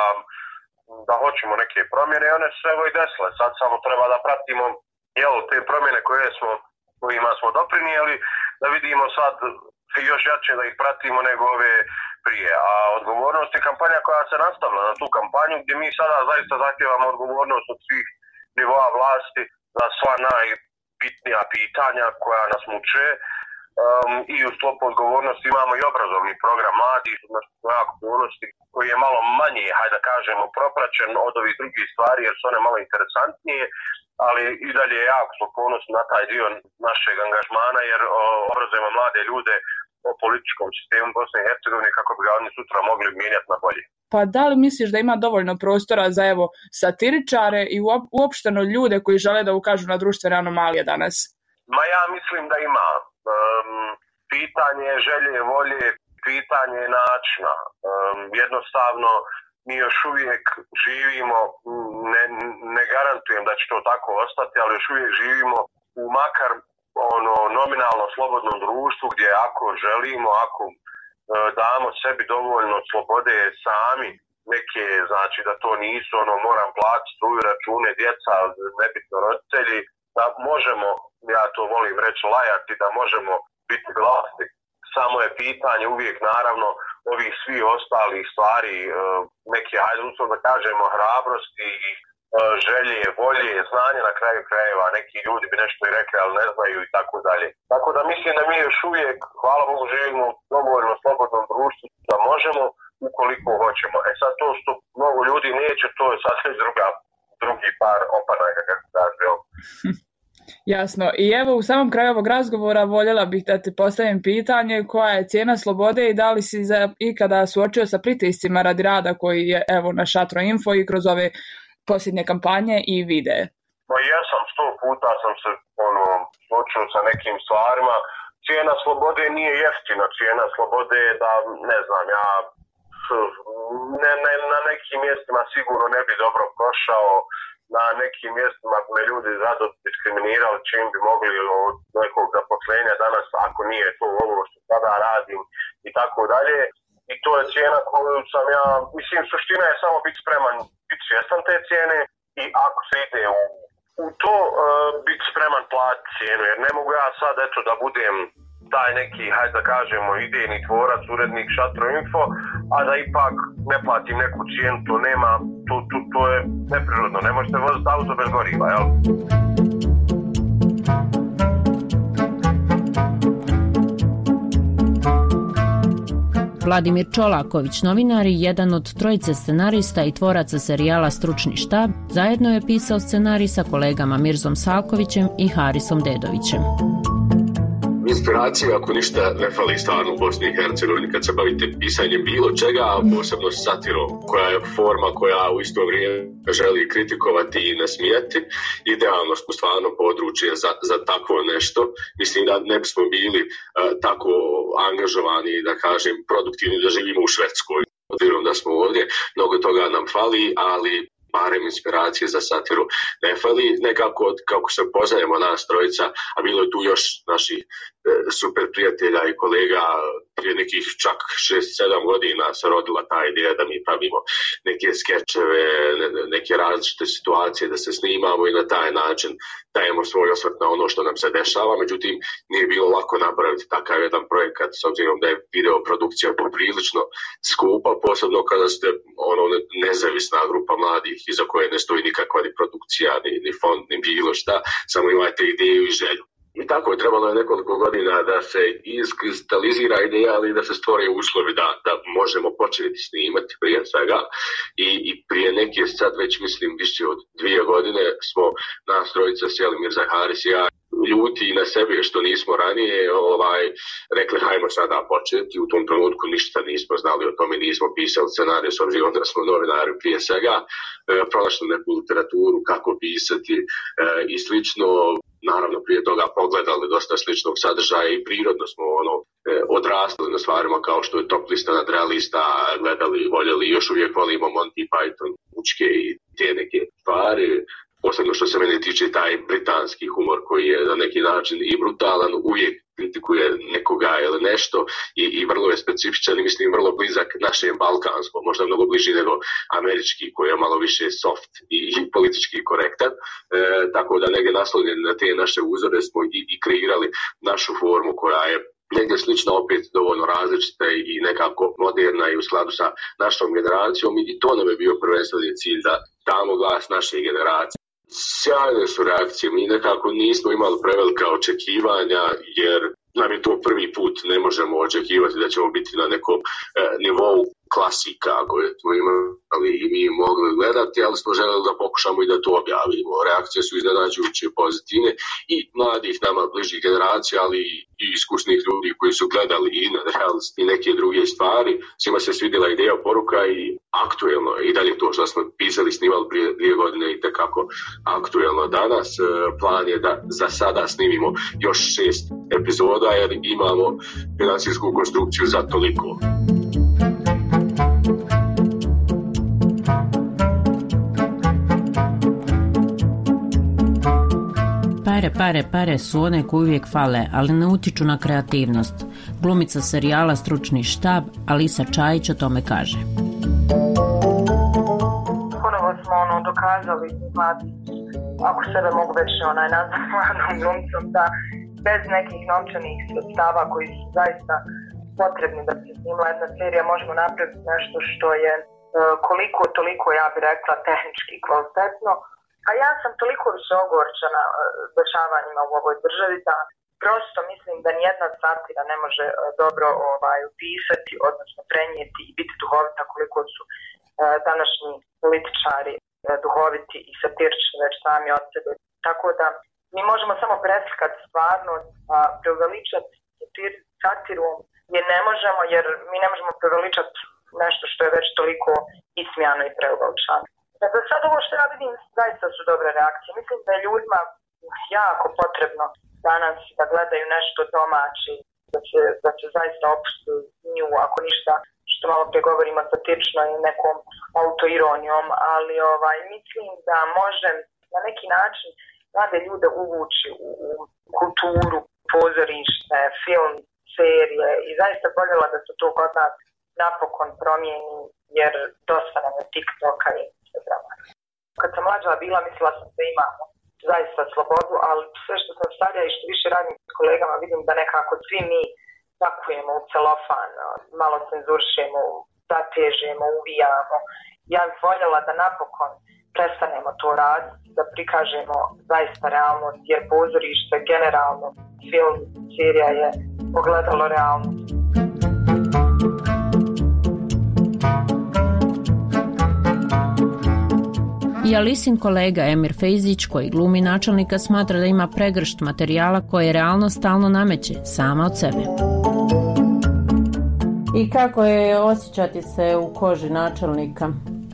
da hoćemo neke promjene i one su evo i desile. Sad samo treba da pratimo jel, te promjene koje smo, kojima smo doprinijeli, da vidimo sad i još jače da ih pratimo nego ove prije. A odgovornost je kampanja koja se nastavlja na tu kampanju gdje mi sada zaista zahtijevamo odgovornost od svih nivoa vlasti za sva najbitnija pitanja koja nas muče. Um, I u sklopu odgovornosti imamo i obrazovni program mladih, znači odgovornosti koji je malo manje, hajde da kažemo, propraćen od ovih drugih stvari jer su one malo interesantnije, ali i dalje je jako smo ponosni na taj dio našeg angažmana jer o, obrazujemo mlade ljude o političkom sistemu Bosne i Hercegovine kako bi ga oni sutra mogli mijenjati na bolje. Pa da li misliš da ima dovoljno prostora za evo satiričare i uopšteno ljude koji žele da ukažu na društvene anomalije danas? Ma ja mislim da ima. Um, pitanje želje, volje, pitanje načina. Um, jednostavno mi još uvijek živimo, ne, ne garantujem da će to tako ostati, ali još uvijek živimo u makar ono nominalno slobodnom društvu gdje ako želimo, ako e, damo sebi dovoljno slobode sami, neke, znači da to nisu ono moram platiti struju, račune, djeca, nebitno roditelji, da možemo ja to volim reći, lajati, da možemo biti glasni. Samo je pitanje uvijek, naravno, ovih svih ostalih stvari, neke, hajde uslovno da kažemo, hrabrosti i želje, volje, znanje na kraju krajeva. Neki ljudi bi nešto i rekli, ali ne znaju i tako dalje. Tako da mislim da mi još uvijek, hvala Bogu, živimo u dovoljno slobodnom društvu da možemo ukoliko hoćemo. E sad to što mnogo ljudi neće, to je sasvim druga, drugi par opanaka, kako kaže. Jasno. I evo u samom kraju ovog razgovora voljela bih da ti postavim pitanje koja je cijena slobode i da li si za, ikada suočio sa pritiscima radi rada koji je evo na Šatro Info i kroz ove posljednje kampanje i videe. Ma jesam, sto puta sam se ono, suočio sa nekim stvarima. Cijena slobode nije jeftina, cijena slobode je da, ne znam, ja ne, ne, na nekim mjestima sigurno ne bi dobro prošao, na nekim mjestima me ljudi rado diskriminirali čim bi mogli od nekog zaposlenja danas, ako nije to ovo što sada radim i tako dalje. I to je cijena koju sam ja, mislim, suština je samo biti spreman, biti svjestan te cijene i ako se ide u, u to, uh, biti spreman platiti cijenu, jer ne mogu ja sad, eto, da budem taj neki, hajde da kažemo, idejni tvorac, urednik Šatro Info, a da ipak ne platim neku cijenu, to nema, to, to, to je neprirodno, ne možete voziti auto bez goriva, jel? Vladimir Čolaković, novinar i jedan od trojice scenarista i tvoraca serijala Stručni štab, zajedno je pisao scenarij sa kolegama Mirzom Salkovićem i Harisom Dedovićem. Inspiracija, ako ništa, ne fali stvarno u Bosni i Hercegovini kad se bavite pisanjem bilo čega, a posebno satirom, koja je forma koja u isto vrijeme želi kritikovati i nasmijati. Idealno smo stvarno područje za, za takvo nešto. Mislim da ne bismo bili uh, tako angažovani, da kažem, produktivni da živimo u Švedskoj. Obzirom da smo ovdje, mnogo toga nam fali, ali barem inspiracije za satiru ne fali. Nekako, kako se poznajemo nas trojica, a bilo je tu još naših e, super prijatelja i kolega, prije nekih čak šest sedam godina se rodila ta ideja da mi pravimo neke skečeve, ne, neke različite situacije, da se snimamo i na taj način dajemo svoj osvrt na ono što nam se dešava. Međutim, nije bilo lako napraviti takav jedan projekat, s obzirom da je video produkcija poprilično skupa, posebno kada ste ono nezavisna grupa mladih iza koje ne stoji nikakva ni produkcija, ni, ni fond, ni bilo šta, samo imate ideju i želju. I tako je trebalo nekoliko godina da se iskristalizira ideja, ali da se stvore uslovi da, da možemo početi snimati prije svega. I, i prije neke, sad već mislim više od dvije godine, smo nas trojica sjeli, Mirza, Haris i ja, ljuti na sebe što nismo ranije ovaj, rekli hajmo sada početi. U tom trenutku ništa nismo znali o tome, nismo pisali scenarije, s obzirom da smo novinari prije svega, e, pronašli neku literaturu, kako pisati e, i slično. Naravno, prije toga pogledali dosta sličnog sadržaja i prirodno smo ono, e, odrastali na stvarima kao što je Top lista nadrealista, gledali, voljeli, još uvijek volimo Monty Python, Učke i te neke stvari. Posebno što se mene tiče taj britanski humor koji je na neki način i brutalan, uvijek kritikuje nekoga ili nešto i, i vrlo je specifičan i mislim vrlo blizak našem balkanskom, možda mnogo bliži nego američki koji je malo više soft i, i politički korektan. E, tako da negdje naslonjeni na te naše uzore smo i, i kreirali našu formu koja je negdje slična, opet dovoljno različita i nekako moderna i u skladu sa našom generacijom i to nam je bio prvenstveni cilj da damo glas naše generacije. Sjajne su reakcije, mi nekako nismo imali prevelika očekivanja jer nam je to prvi put, ne možemo očekivati da ćemo biti na nekom e, nivou klasika koje smo imali i mi mogli gledati, ali smo želeli da pokušamo i da to objavimo. Reakcije su iznenađujuće pozitivne i mladih nama bližih generacija, ali i iskusnih ljudi koji su gledali i na realnost i neke druge stvari. Svima se svidjela ideja, poruka i aktuelno i dalje to što smo pisali, snimali prije dvije godine i tekako aktuelno danas. Plan je da za sada snimimo još šest epizoda jer imamo financijsku konstrukciju za toliko. Pare, pare, pare su one koje uvijek fale, ali ne utiču na kreativnost. Glumica serijala Stručni štab, Alisa Čajić o tome kaže. Ponovo smo ono dokazali mladi ako sebe mogu već onaj nazvati mladom glumcom, da bez nekih novčanih sredstava koji su zaista potrebni da se snimla jedna serija, možemo napraviti nešto što je koliko toliko, ja bih rekla, tehnički kvalitetno. A ja sam toliko više ogorčena dešavanjima u ovoj državi da prosto mislim da nijedna satira ne može dobro ovaj, upisati, odnosno prenijeti i biti duhovita koliko su uh, današnji političari uh, duhoviti i satirični već sami od sebe. Tako da mi možemo samo preslikati stvarnost, a preuveličati satiru je ne možemo, jer mi ne možemo preuveličati nešto što je već toliko ismijano i preuveličano. Dakle, sad ovo što ja vidim zaista su dobre reakcije. Mislim da je ljudima jako potrebno danas da gledaju nešto domaće, da se, da se zaista opusti nju, ako ništa što malo pregovorimo satirično i nekom autoironijom, ali ovaj, mislim da može na neki način mlade ljude uvući u, u kulturu, pozorište, film, serije i zaista voljela da se to kod nas napokon promijeni, jer dosta nam je TikToka i Instagrama. Kad sam mlađa bila, mislila sam da imamo zaista slobodu, ali sve što sam starija i što više radim s kolegama, vidim da nekako svi mi zakujemo u celofan, malo cenzuršemo, zatežemo, uvijamo. Ja bih voljela da napokon prestanemo to raditi, da prikažemo zaista realnost, jer pozorište generalno, film, serija je ogledalo realnost. I Alisin kolega Emir Fejzić, koji glumi načelnika, smatra da ima pregršt materijala koje realnost stalno nameće sama od sebe. I kako je osjećati se u koži načelnika?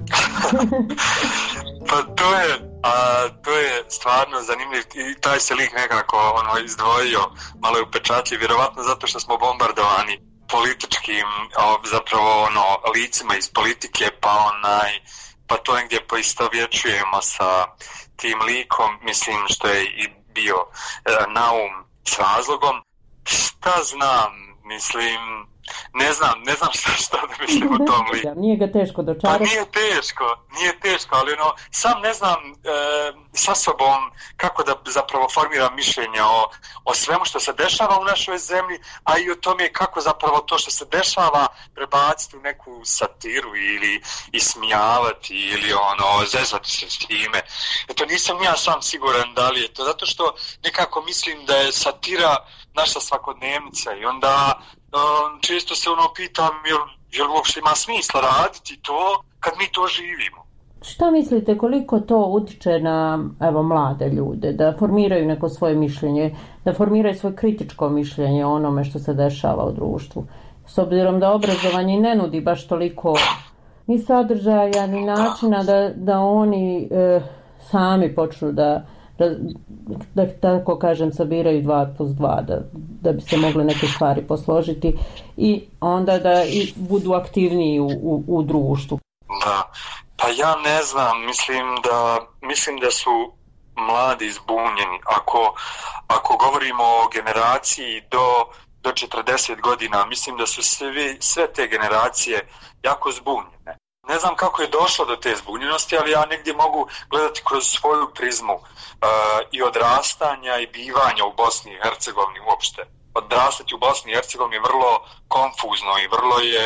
Pa to je, a, to je stvarno zanimljiv i taj se lik nekako ono, izdvojio, malo je upečatljiv, vjerovatno zato što smo bombardovani političkim, zapravo ono, licima iz politike, pa onaj pa to negdje poistovjećujemo sa tim likom, mislim što je i bio e, naum s razlogom. Šta znam, mislim, ne znam, ne znam šta, šta da mislim o tom liku. Nije ga teško dočarati. Pa nije teško, nije teško, ali ono, sam ne znam e, sa sobom kako da zapravo formiram mišljenje o, o svemu što se dešava u našoj zemlji, a i o tome kako zapravo to što se dešava prebaciti u neku satiru ili ismijavati ili ono, zezati se s time. Eto, nisam ja sam siguran da li je to, zato što nekako mislim da je satira naša svakodnevnica i onda um, često se ono pitam jel, jel uopšte ima smisla raditi to kad mi to živimo. Šta mislite koliko to utiče na evo, mlade ljude, da formiraju neko svoje mišljenje, da formiraju svoje kritičko mišljenje o onome što se dešava u društvu? S obzirom da obrazovanje ne nudi baš toliko ni sadržaja, ni načina da, da oni e, sami počnu da Da, da tako kažem sabiraju dva plus dva da, da bi se mogle neke stvari posložiti i onda da i budu aktivniji u, u, u društvu. Da, pa ja ne znam, mislim da, mislim da su mladi zbunjeni. Ako, ako govorimo o generaciji do, do četrdeset godina, mislim da su svi, sve te generacije jako zbunjene. Ne znam kako je došlo do te zbunjenosti, ali ja negdje mogu gledati kroz svoju prizmu uh, i odrastanja i bivanja u Bosni i Hercegovini uopšte. Odrastati u Bosni i Hercegovini je vrlo konfuzno i vrlo je,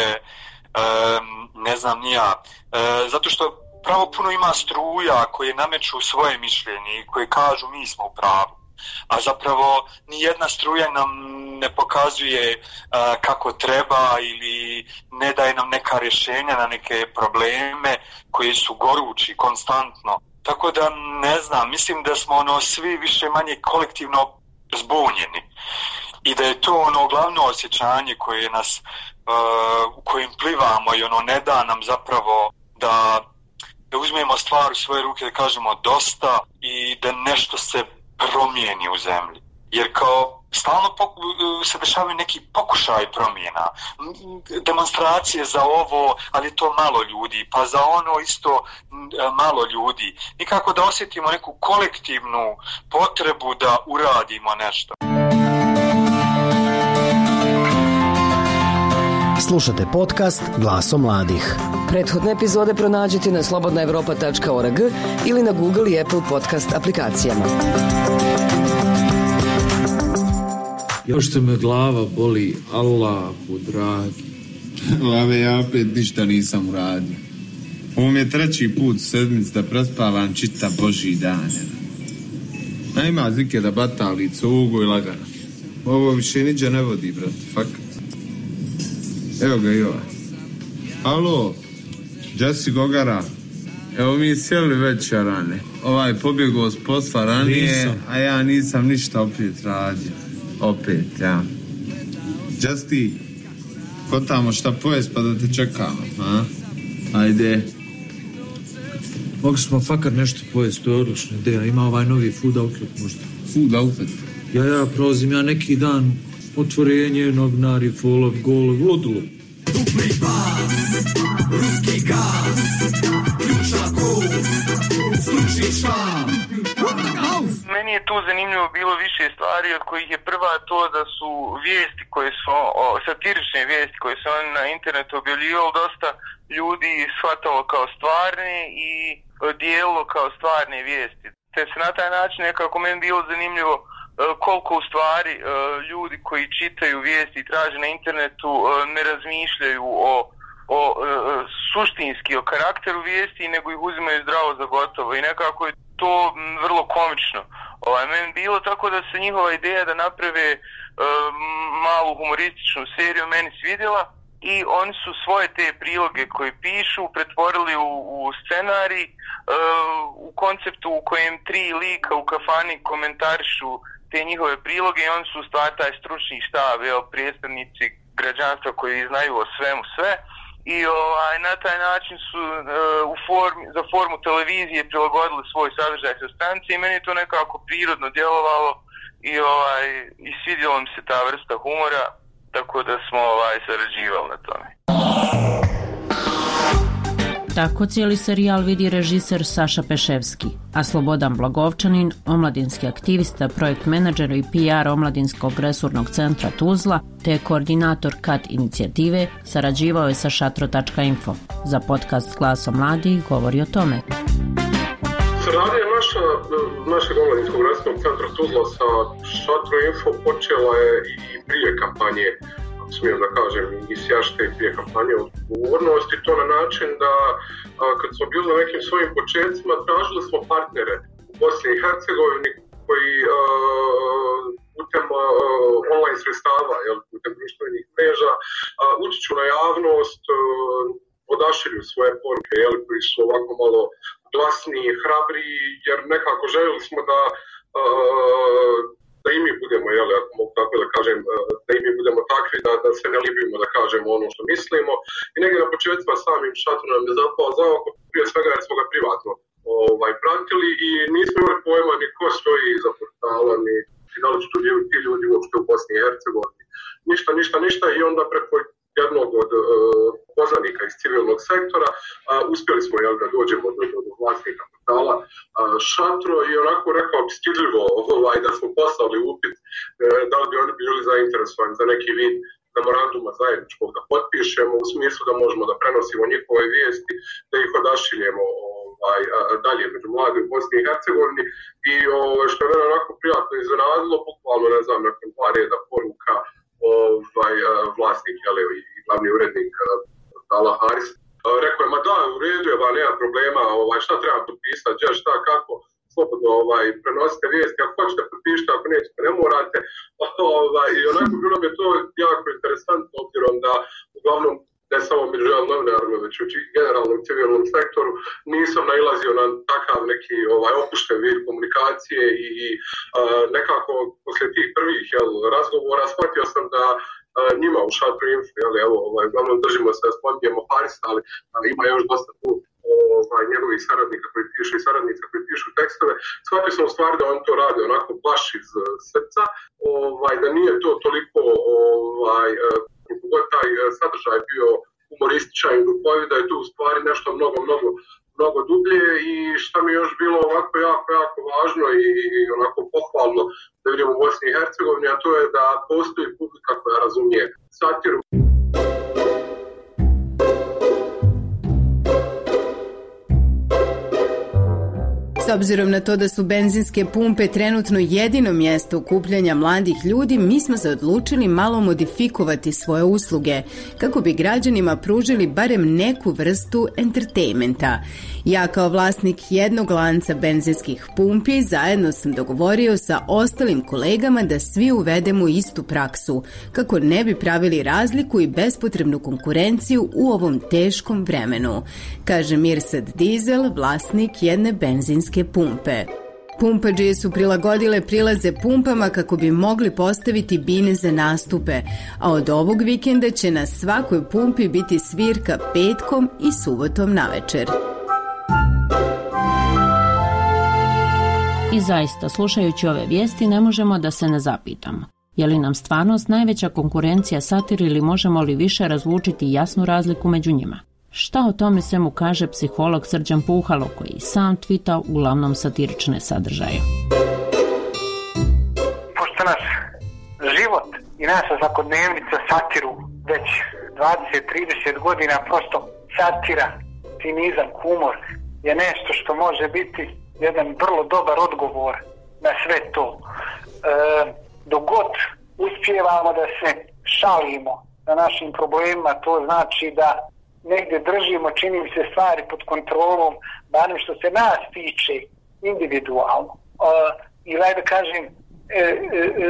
um, ne znam ni ja, uh, zato što pravo puno ima struja koje nameću svoje mišljenje i koje kažu mi smo u pravu. A zapravo ni jedna struja nam ne pokazuje uh, kako treba ili ne daje nam neka rješenja na neke probleme koji su gorući konstantno. Tako da ne znam, mislim da smo ono svi više manje kolektivno zbunjeni i da je to ono glavno osjećanje koje nas uh, u kojim plivamo i ono ne da nam zapravo da, da uzmemo stvar u svoje ruke, da kažemo dosta i da nešto se promijeni u zemlji. Jer kao stalno se dešavaju neki pokušaj promjena, demonstracije za ovo, ali to malo ljudi, pa za ono isto malo ljudi. Nikako da osjetimo neku kolektivnu potrebu da uradimo nešto. Slušate podcast Glaso mladih. Prethodne epizode pronađite na slobodna evropa tačka org ili na Google i Apple podcast aplikacijama. Još te me glava boli, Allahu dragi. Lave, ja opet ništa nisam uradio. Ovo mi je treći put u sedmici da prespavam čita Božji dan. Nema zike da batali cugu i lagano. Ovo više niđe ne vodi, brate, fakat. Evo ga i ovaj. Alo, Jesse Gogara. Evo mi sjeli već rane. Ovaj pobjegao s posla ranije, nisam. A ja nisam ništa opet radio. Opet, ja. Jesse, ko tamo šta pojest pa da te čekamo, a? Ajde. Mogli smo fakat nešto pojest, to je odlična ideja. Ima ovaj novi food outlet možda. Food outlet? Ja, ja, prolazim ja neki dan otvorenje, novinari, folovi, golovi, ludilo. Dupli bas, ruski gaz, ključna kost, stručni šam. Meni je tu zanimljivo bilo više stvari, od kojih je prva to da su vijesti koje su, o, satirične vijesti koje su oni na internetu objavljivali, dosta ljudi shvatalo kao stvarne i dijelilo kao stvarne vijesti. Te se na taj način nekako meni bilo zanimljivo koliko u stvari ljudi koji čitaju vijesti i traže na internetu ne razmišljaju o, o suštinski o karakteru vijesti, nego ih uzimaju zdravo za gotovo i nekako je to vrlo komično. Ovaj, meni bilo tako da se njihova ideja da naprave e, malu humorističnu seriju meni svidjela i oni su svoje te priloge koje pišu pretvorili u, u scenarij e, u konceptu u kojem tri lika u kafani komentarišu te njihove priloge i oni su u stvari taj stručni štab, jel, predstavnici građanstva koji znaju o svemu sve. I ovaj, na taj način su uh, u formi, za formu televizije prilagodili svoj sadržaj sa stranice i meni je to nekako prirodno djelovalo i, ovaj, i svidjela mi se ta vrsta humora, tako da smo ovaj, sarađivali na tome. Tako cijeli serijal vidi režiser Saša Peševski, a Slobodan Blagovčanin, omladinski aktivista, projekt menadžer i P R Omladinskog resurnog centra Tuzla, te koordinator K A T inicijative, sarađivao je sa šatro tačka info. Za podcast Glasom mladih govori o tome. Saradnja naša, našeg Omladinskog resurnog centra Tuzla sa šatro info počela je i prije kampanje, smijem da kažem, i sjašte i prije kampanje odgovornosti, to na način da a, kad smo bili na nekim svojim početcima, tražili smo partnere u Bosni i Hercegovini koji a, putem a, online sredstava, jel, putem društvenih mreža, a, utiču na javnost, a, odašilju svoje poruke, jel, koji su ovako malo glasniji, hrabriji, jer nekako željeli smo da a, da i mi budemo, jel, ako mogu tako da kažem, da i mi budemo takvi, da, da se ne libimo da kažemo ono što mislimo. I negdje na početcima samim šatrom nam je zapao za oko, prije svega jer smo ga privatno ovaj, pratili i nismo imali pojma ni ko stoji iza portala, ni da li su tu ti ljudi uopšte u Bosni i Hercegovini. Ništa, ništa, ništa i onda preko jednog od uh, poznanika iz civilnog sektora uh, uspjeli smo, jel, da dođemo do, do, do vlasnika portala uh, Šatro i onako rekao bi stidljivo ovaj, da smo poslali upit uh, da li bi oni bili zainteresovani za neki vid memoranduma zajedničkog da potpišemo u smislu da možemo da prenosimo njihove vijesti, da ih odašiljemo ovaj, dalje među mladi u Bosni i Hercegovini i ovaj, što je mene onako prijatno iznenadilo, bukvalno ne znam, nakon dva reda poruka ovaj, vlasnik, jel, i glavni urednik portala Haris. Rekao je, ma da, u redu je, ba, nema problema, ovaj, šta treba potpisati, ja šta, kako, slobodno ovaj, prenosite vijesti, ako hoćete potpišite, ako nećete, ne morate. Ovaj, I onako bilo mi je to jako interesantno, obzirom da uglavnom ne samo među novinarima, već u generalnom civilnom sektoru, nisam nailazio na takav neki ovaj, opušten vid komunikacije i, i a, nekako poslije tih prvih, jel, razgovora shvatio sam da a, njima u šatru info, jel, evo, ovaj, uglavnom držimo se da spominjemo Harisa, ali a, ima još dosta tu ovaj, njegovih saradnika koji pišu i saradnica koji pišu tekstove. Shvatio sam u stvari da on to radi onako baš iz srca, ovaj, da nije to toliko ovaj, koliko god taj sadržaj bio humorističan i duhovit, da je tu u stvari nešto mnogo, mnogo, mnogo dublje i šta mi je još bilo ovako jako, jako važno i, i onako pohvalno da vidimo u Bosni i Hercegovini, a to je da postoji publika koja razumije satiru. S obzirom na to da su benzinske pumpe trenutno jedino mjesto okupljanja mladih ljudi, mi smo se odlučili malo modifikovati svoje usluge, kako bi građanima pružili barem neku vrstu entertainmenta. Ja kao vlasnik jednog lanca benzinskih pumpi zajedno sam dogovorio sa ostalim kolegama da svi uvedemo istu praksu, kako ne bi pravili razliku i bespotrebnu konkurenciju u ovom teškom vremenu, kaže Mirsad Dizel, vlasnik jedne benzinske pumpe. Pumpađije su prilagodile prilaze pumpama kako bi mogli postaviti bine za nastupe, a od ovog vikenda će na svakoj pumpi biti svirka petkom i subotom navečer. I zaista, slušajući ove vijesti, ne možemo da se ne zapitamo. Je li nam stvarnost najveća konkurencija satir ili možemo li više razlučiti jasnu razliku među njima? Šta o tome svemu kaže psiholog Srđan Puhalo, koji sam tvita uglavnom satirične sadržaje? Pošto nas život i naša svakodnevnica satiru već dvadeset do trideset godina, prosto satira, cinizam, humor je nešto što može biti jedan vrlo dobar odgovor na sve to. E, dok god uspijevamo da se šalimo na našim problemima, to znači da negdje držimo, čini mi se, stvari pod kontrolom, barem što se nas tiče individualno. E, ili da kažem, e, e, e,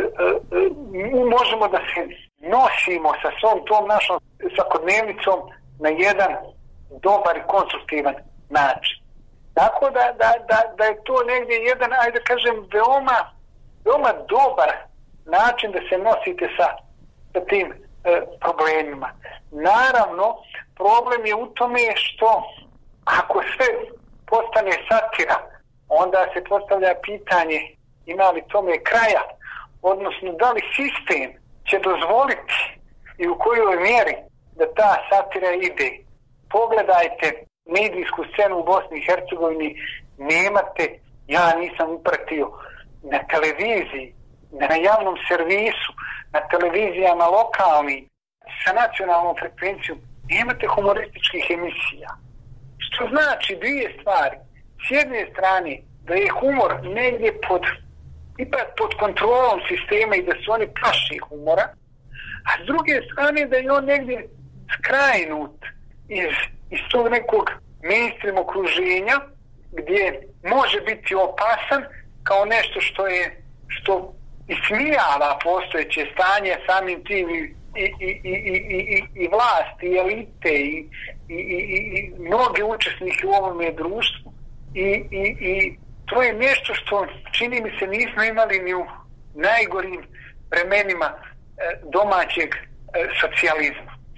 e, možemo da se nosimo sa svom tom našom svakodnevnicom na jedan dobar i konstruktivan način. Tako da, da, da, da je to negdje jedan, ajde da kažem, veoma, veoma dobar način da se nosite sa, sa tim e, problemima. Naravno, problem je u tome što ako sve postane satira, onda se postavlja pitanje ima li tome kraja, odnosno da li sistem će dozvoliti i u kojoj mjeri da ta satira ide. Pogledajte medijsku scenu u Bosni i Hercegovini, nemate, ja nisam upratio, na televiziji, na javnom servisu, na televizijama lokalni, sa nacionalnom frekvencijom, nemate humorističkih emisija. Što znači dvije stvari. S jedne strane, da je humor negdje pod, ipak pod kontrolom sistema i da su oni plaši humora, a s druge strane da je on negdje skrajnut iz, iz tog nekog mainstream okruženja gdje može biti opasan kao nešto što je što ismijava postojeće stanje, samim tim i I, i, i, i, i, i vlasti, i elite, i, i, i, i mnoge učesnike u ovome društvu. I, i, i to je nešto što, čini mi se, nismo imali ni u najgorim vremenima e, domaćeg e, socijalizma. E,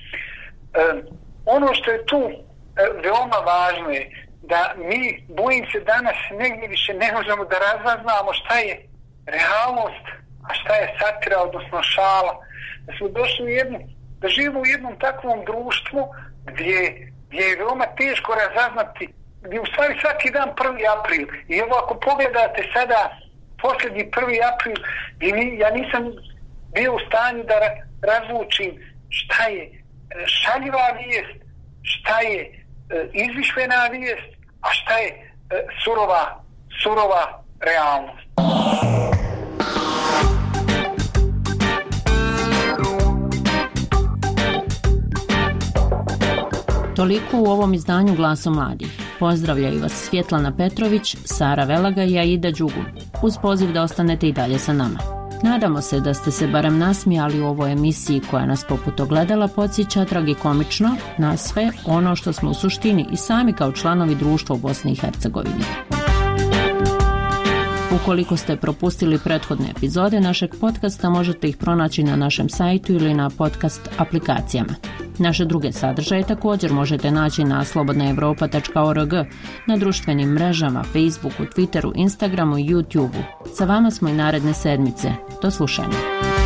ono što je tu e, veoma važno je da mi, bojim se, danas negdje više ne možemo da razaznamo šta je realnost, a šta je satira, odnosno šala. Da smo došli u jednu, da živimo u jednom takvom društvu gdje, gdje je veoma teško razaznati, gdje u stvari svaki dan prvi april. I evo ako pogledate sada posljednji prvi april, ja nisam bio u stanju da razlučim šta je šaljiva vijest, šta je izmišljena vijest, a šta je surova, surova realnost. Toliko u ovom izdanju Glasa mladih. Pozdravljaju vas Svjetlana Petrović, Sara Velaga i Aida Đugum, uz poziv da ostanete i dalje sa nama. Nadamo se da ste se barem nasmijali u ovoj emisiji koja nas poput ogledala podsjeća tragikomično na sve ono što smo u suštini i sami kao članovi društva u Bosni i Hercegovini. Ukoliko ste propustili prethodne epizode našeg podcasta, možete ih pronaći na našem sajtu ili na podcast aplikacijama. Naše druge sadržaje također možete naći na slobodna evropa tačka org, na društvenim mrežama, Facebooku, Twitteru, Instagramu i YouTubeu. Sa vama smo i naredne sedmice. Do slušanja.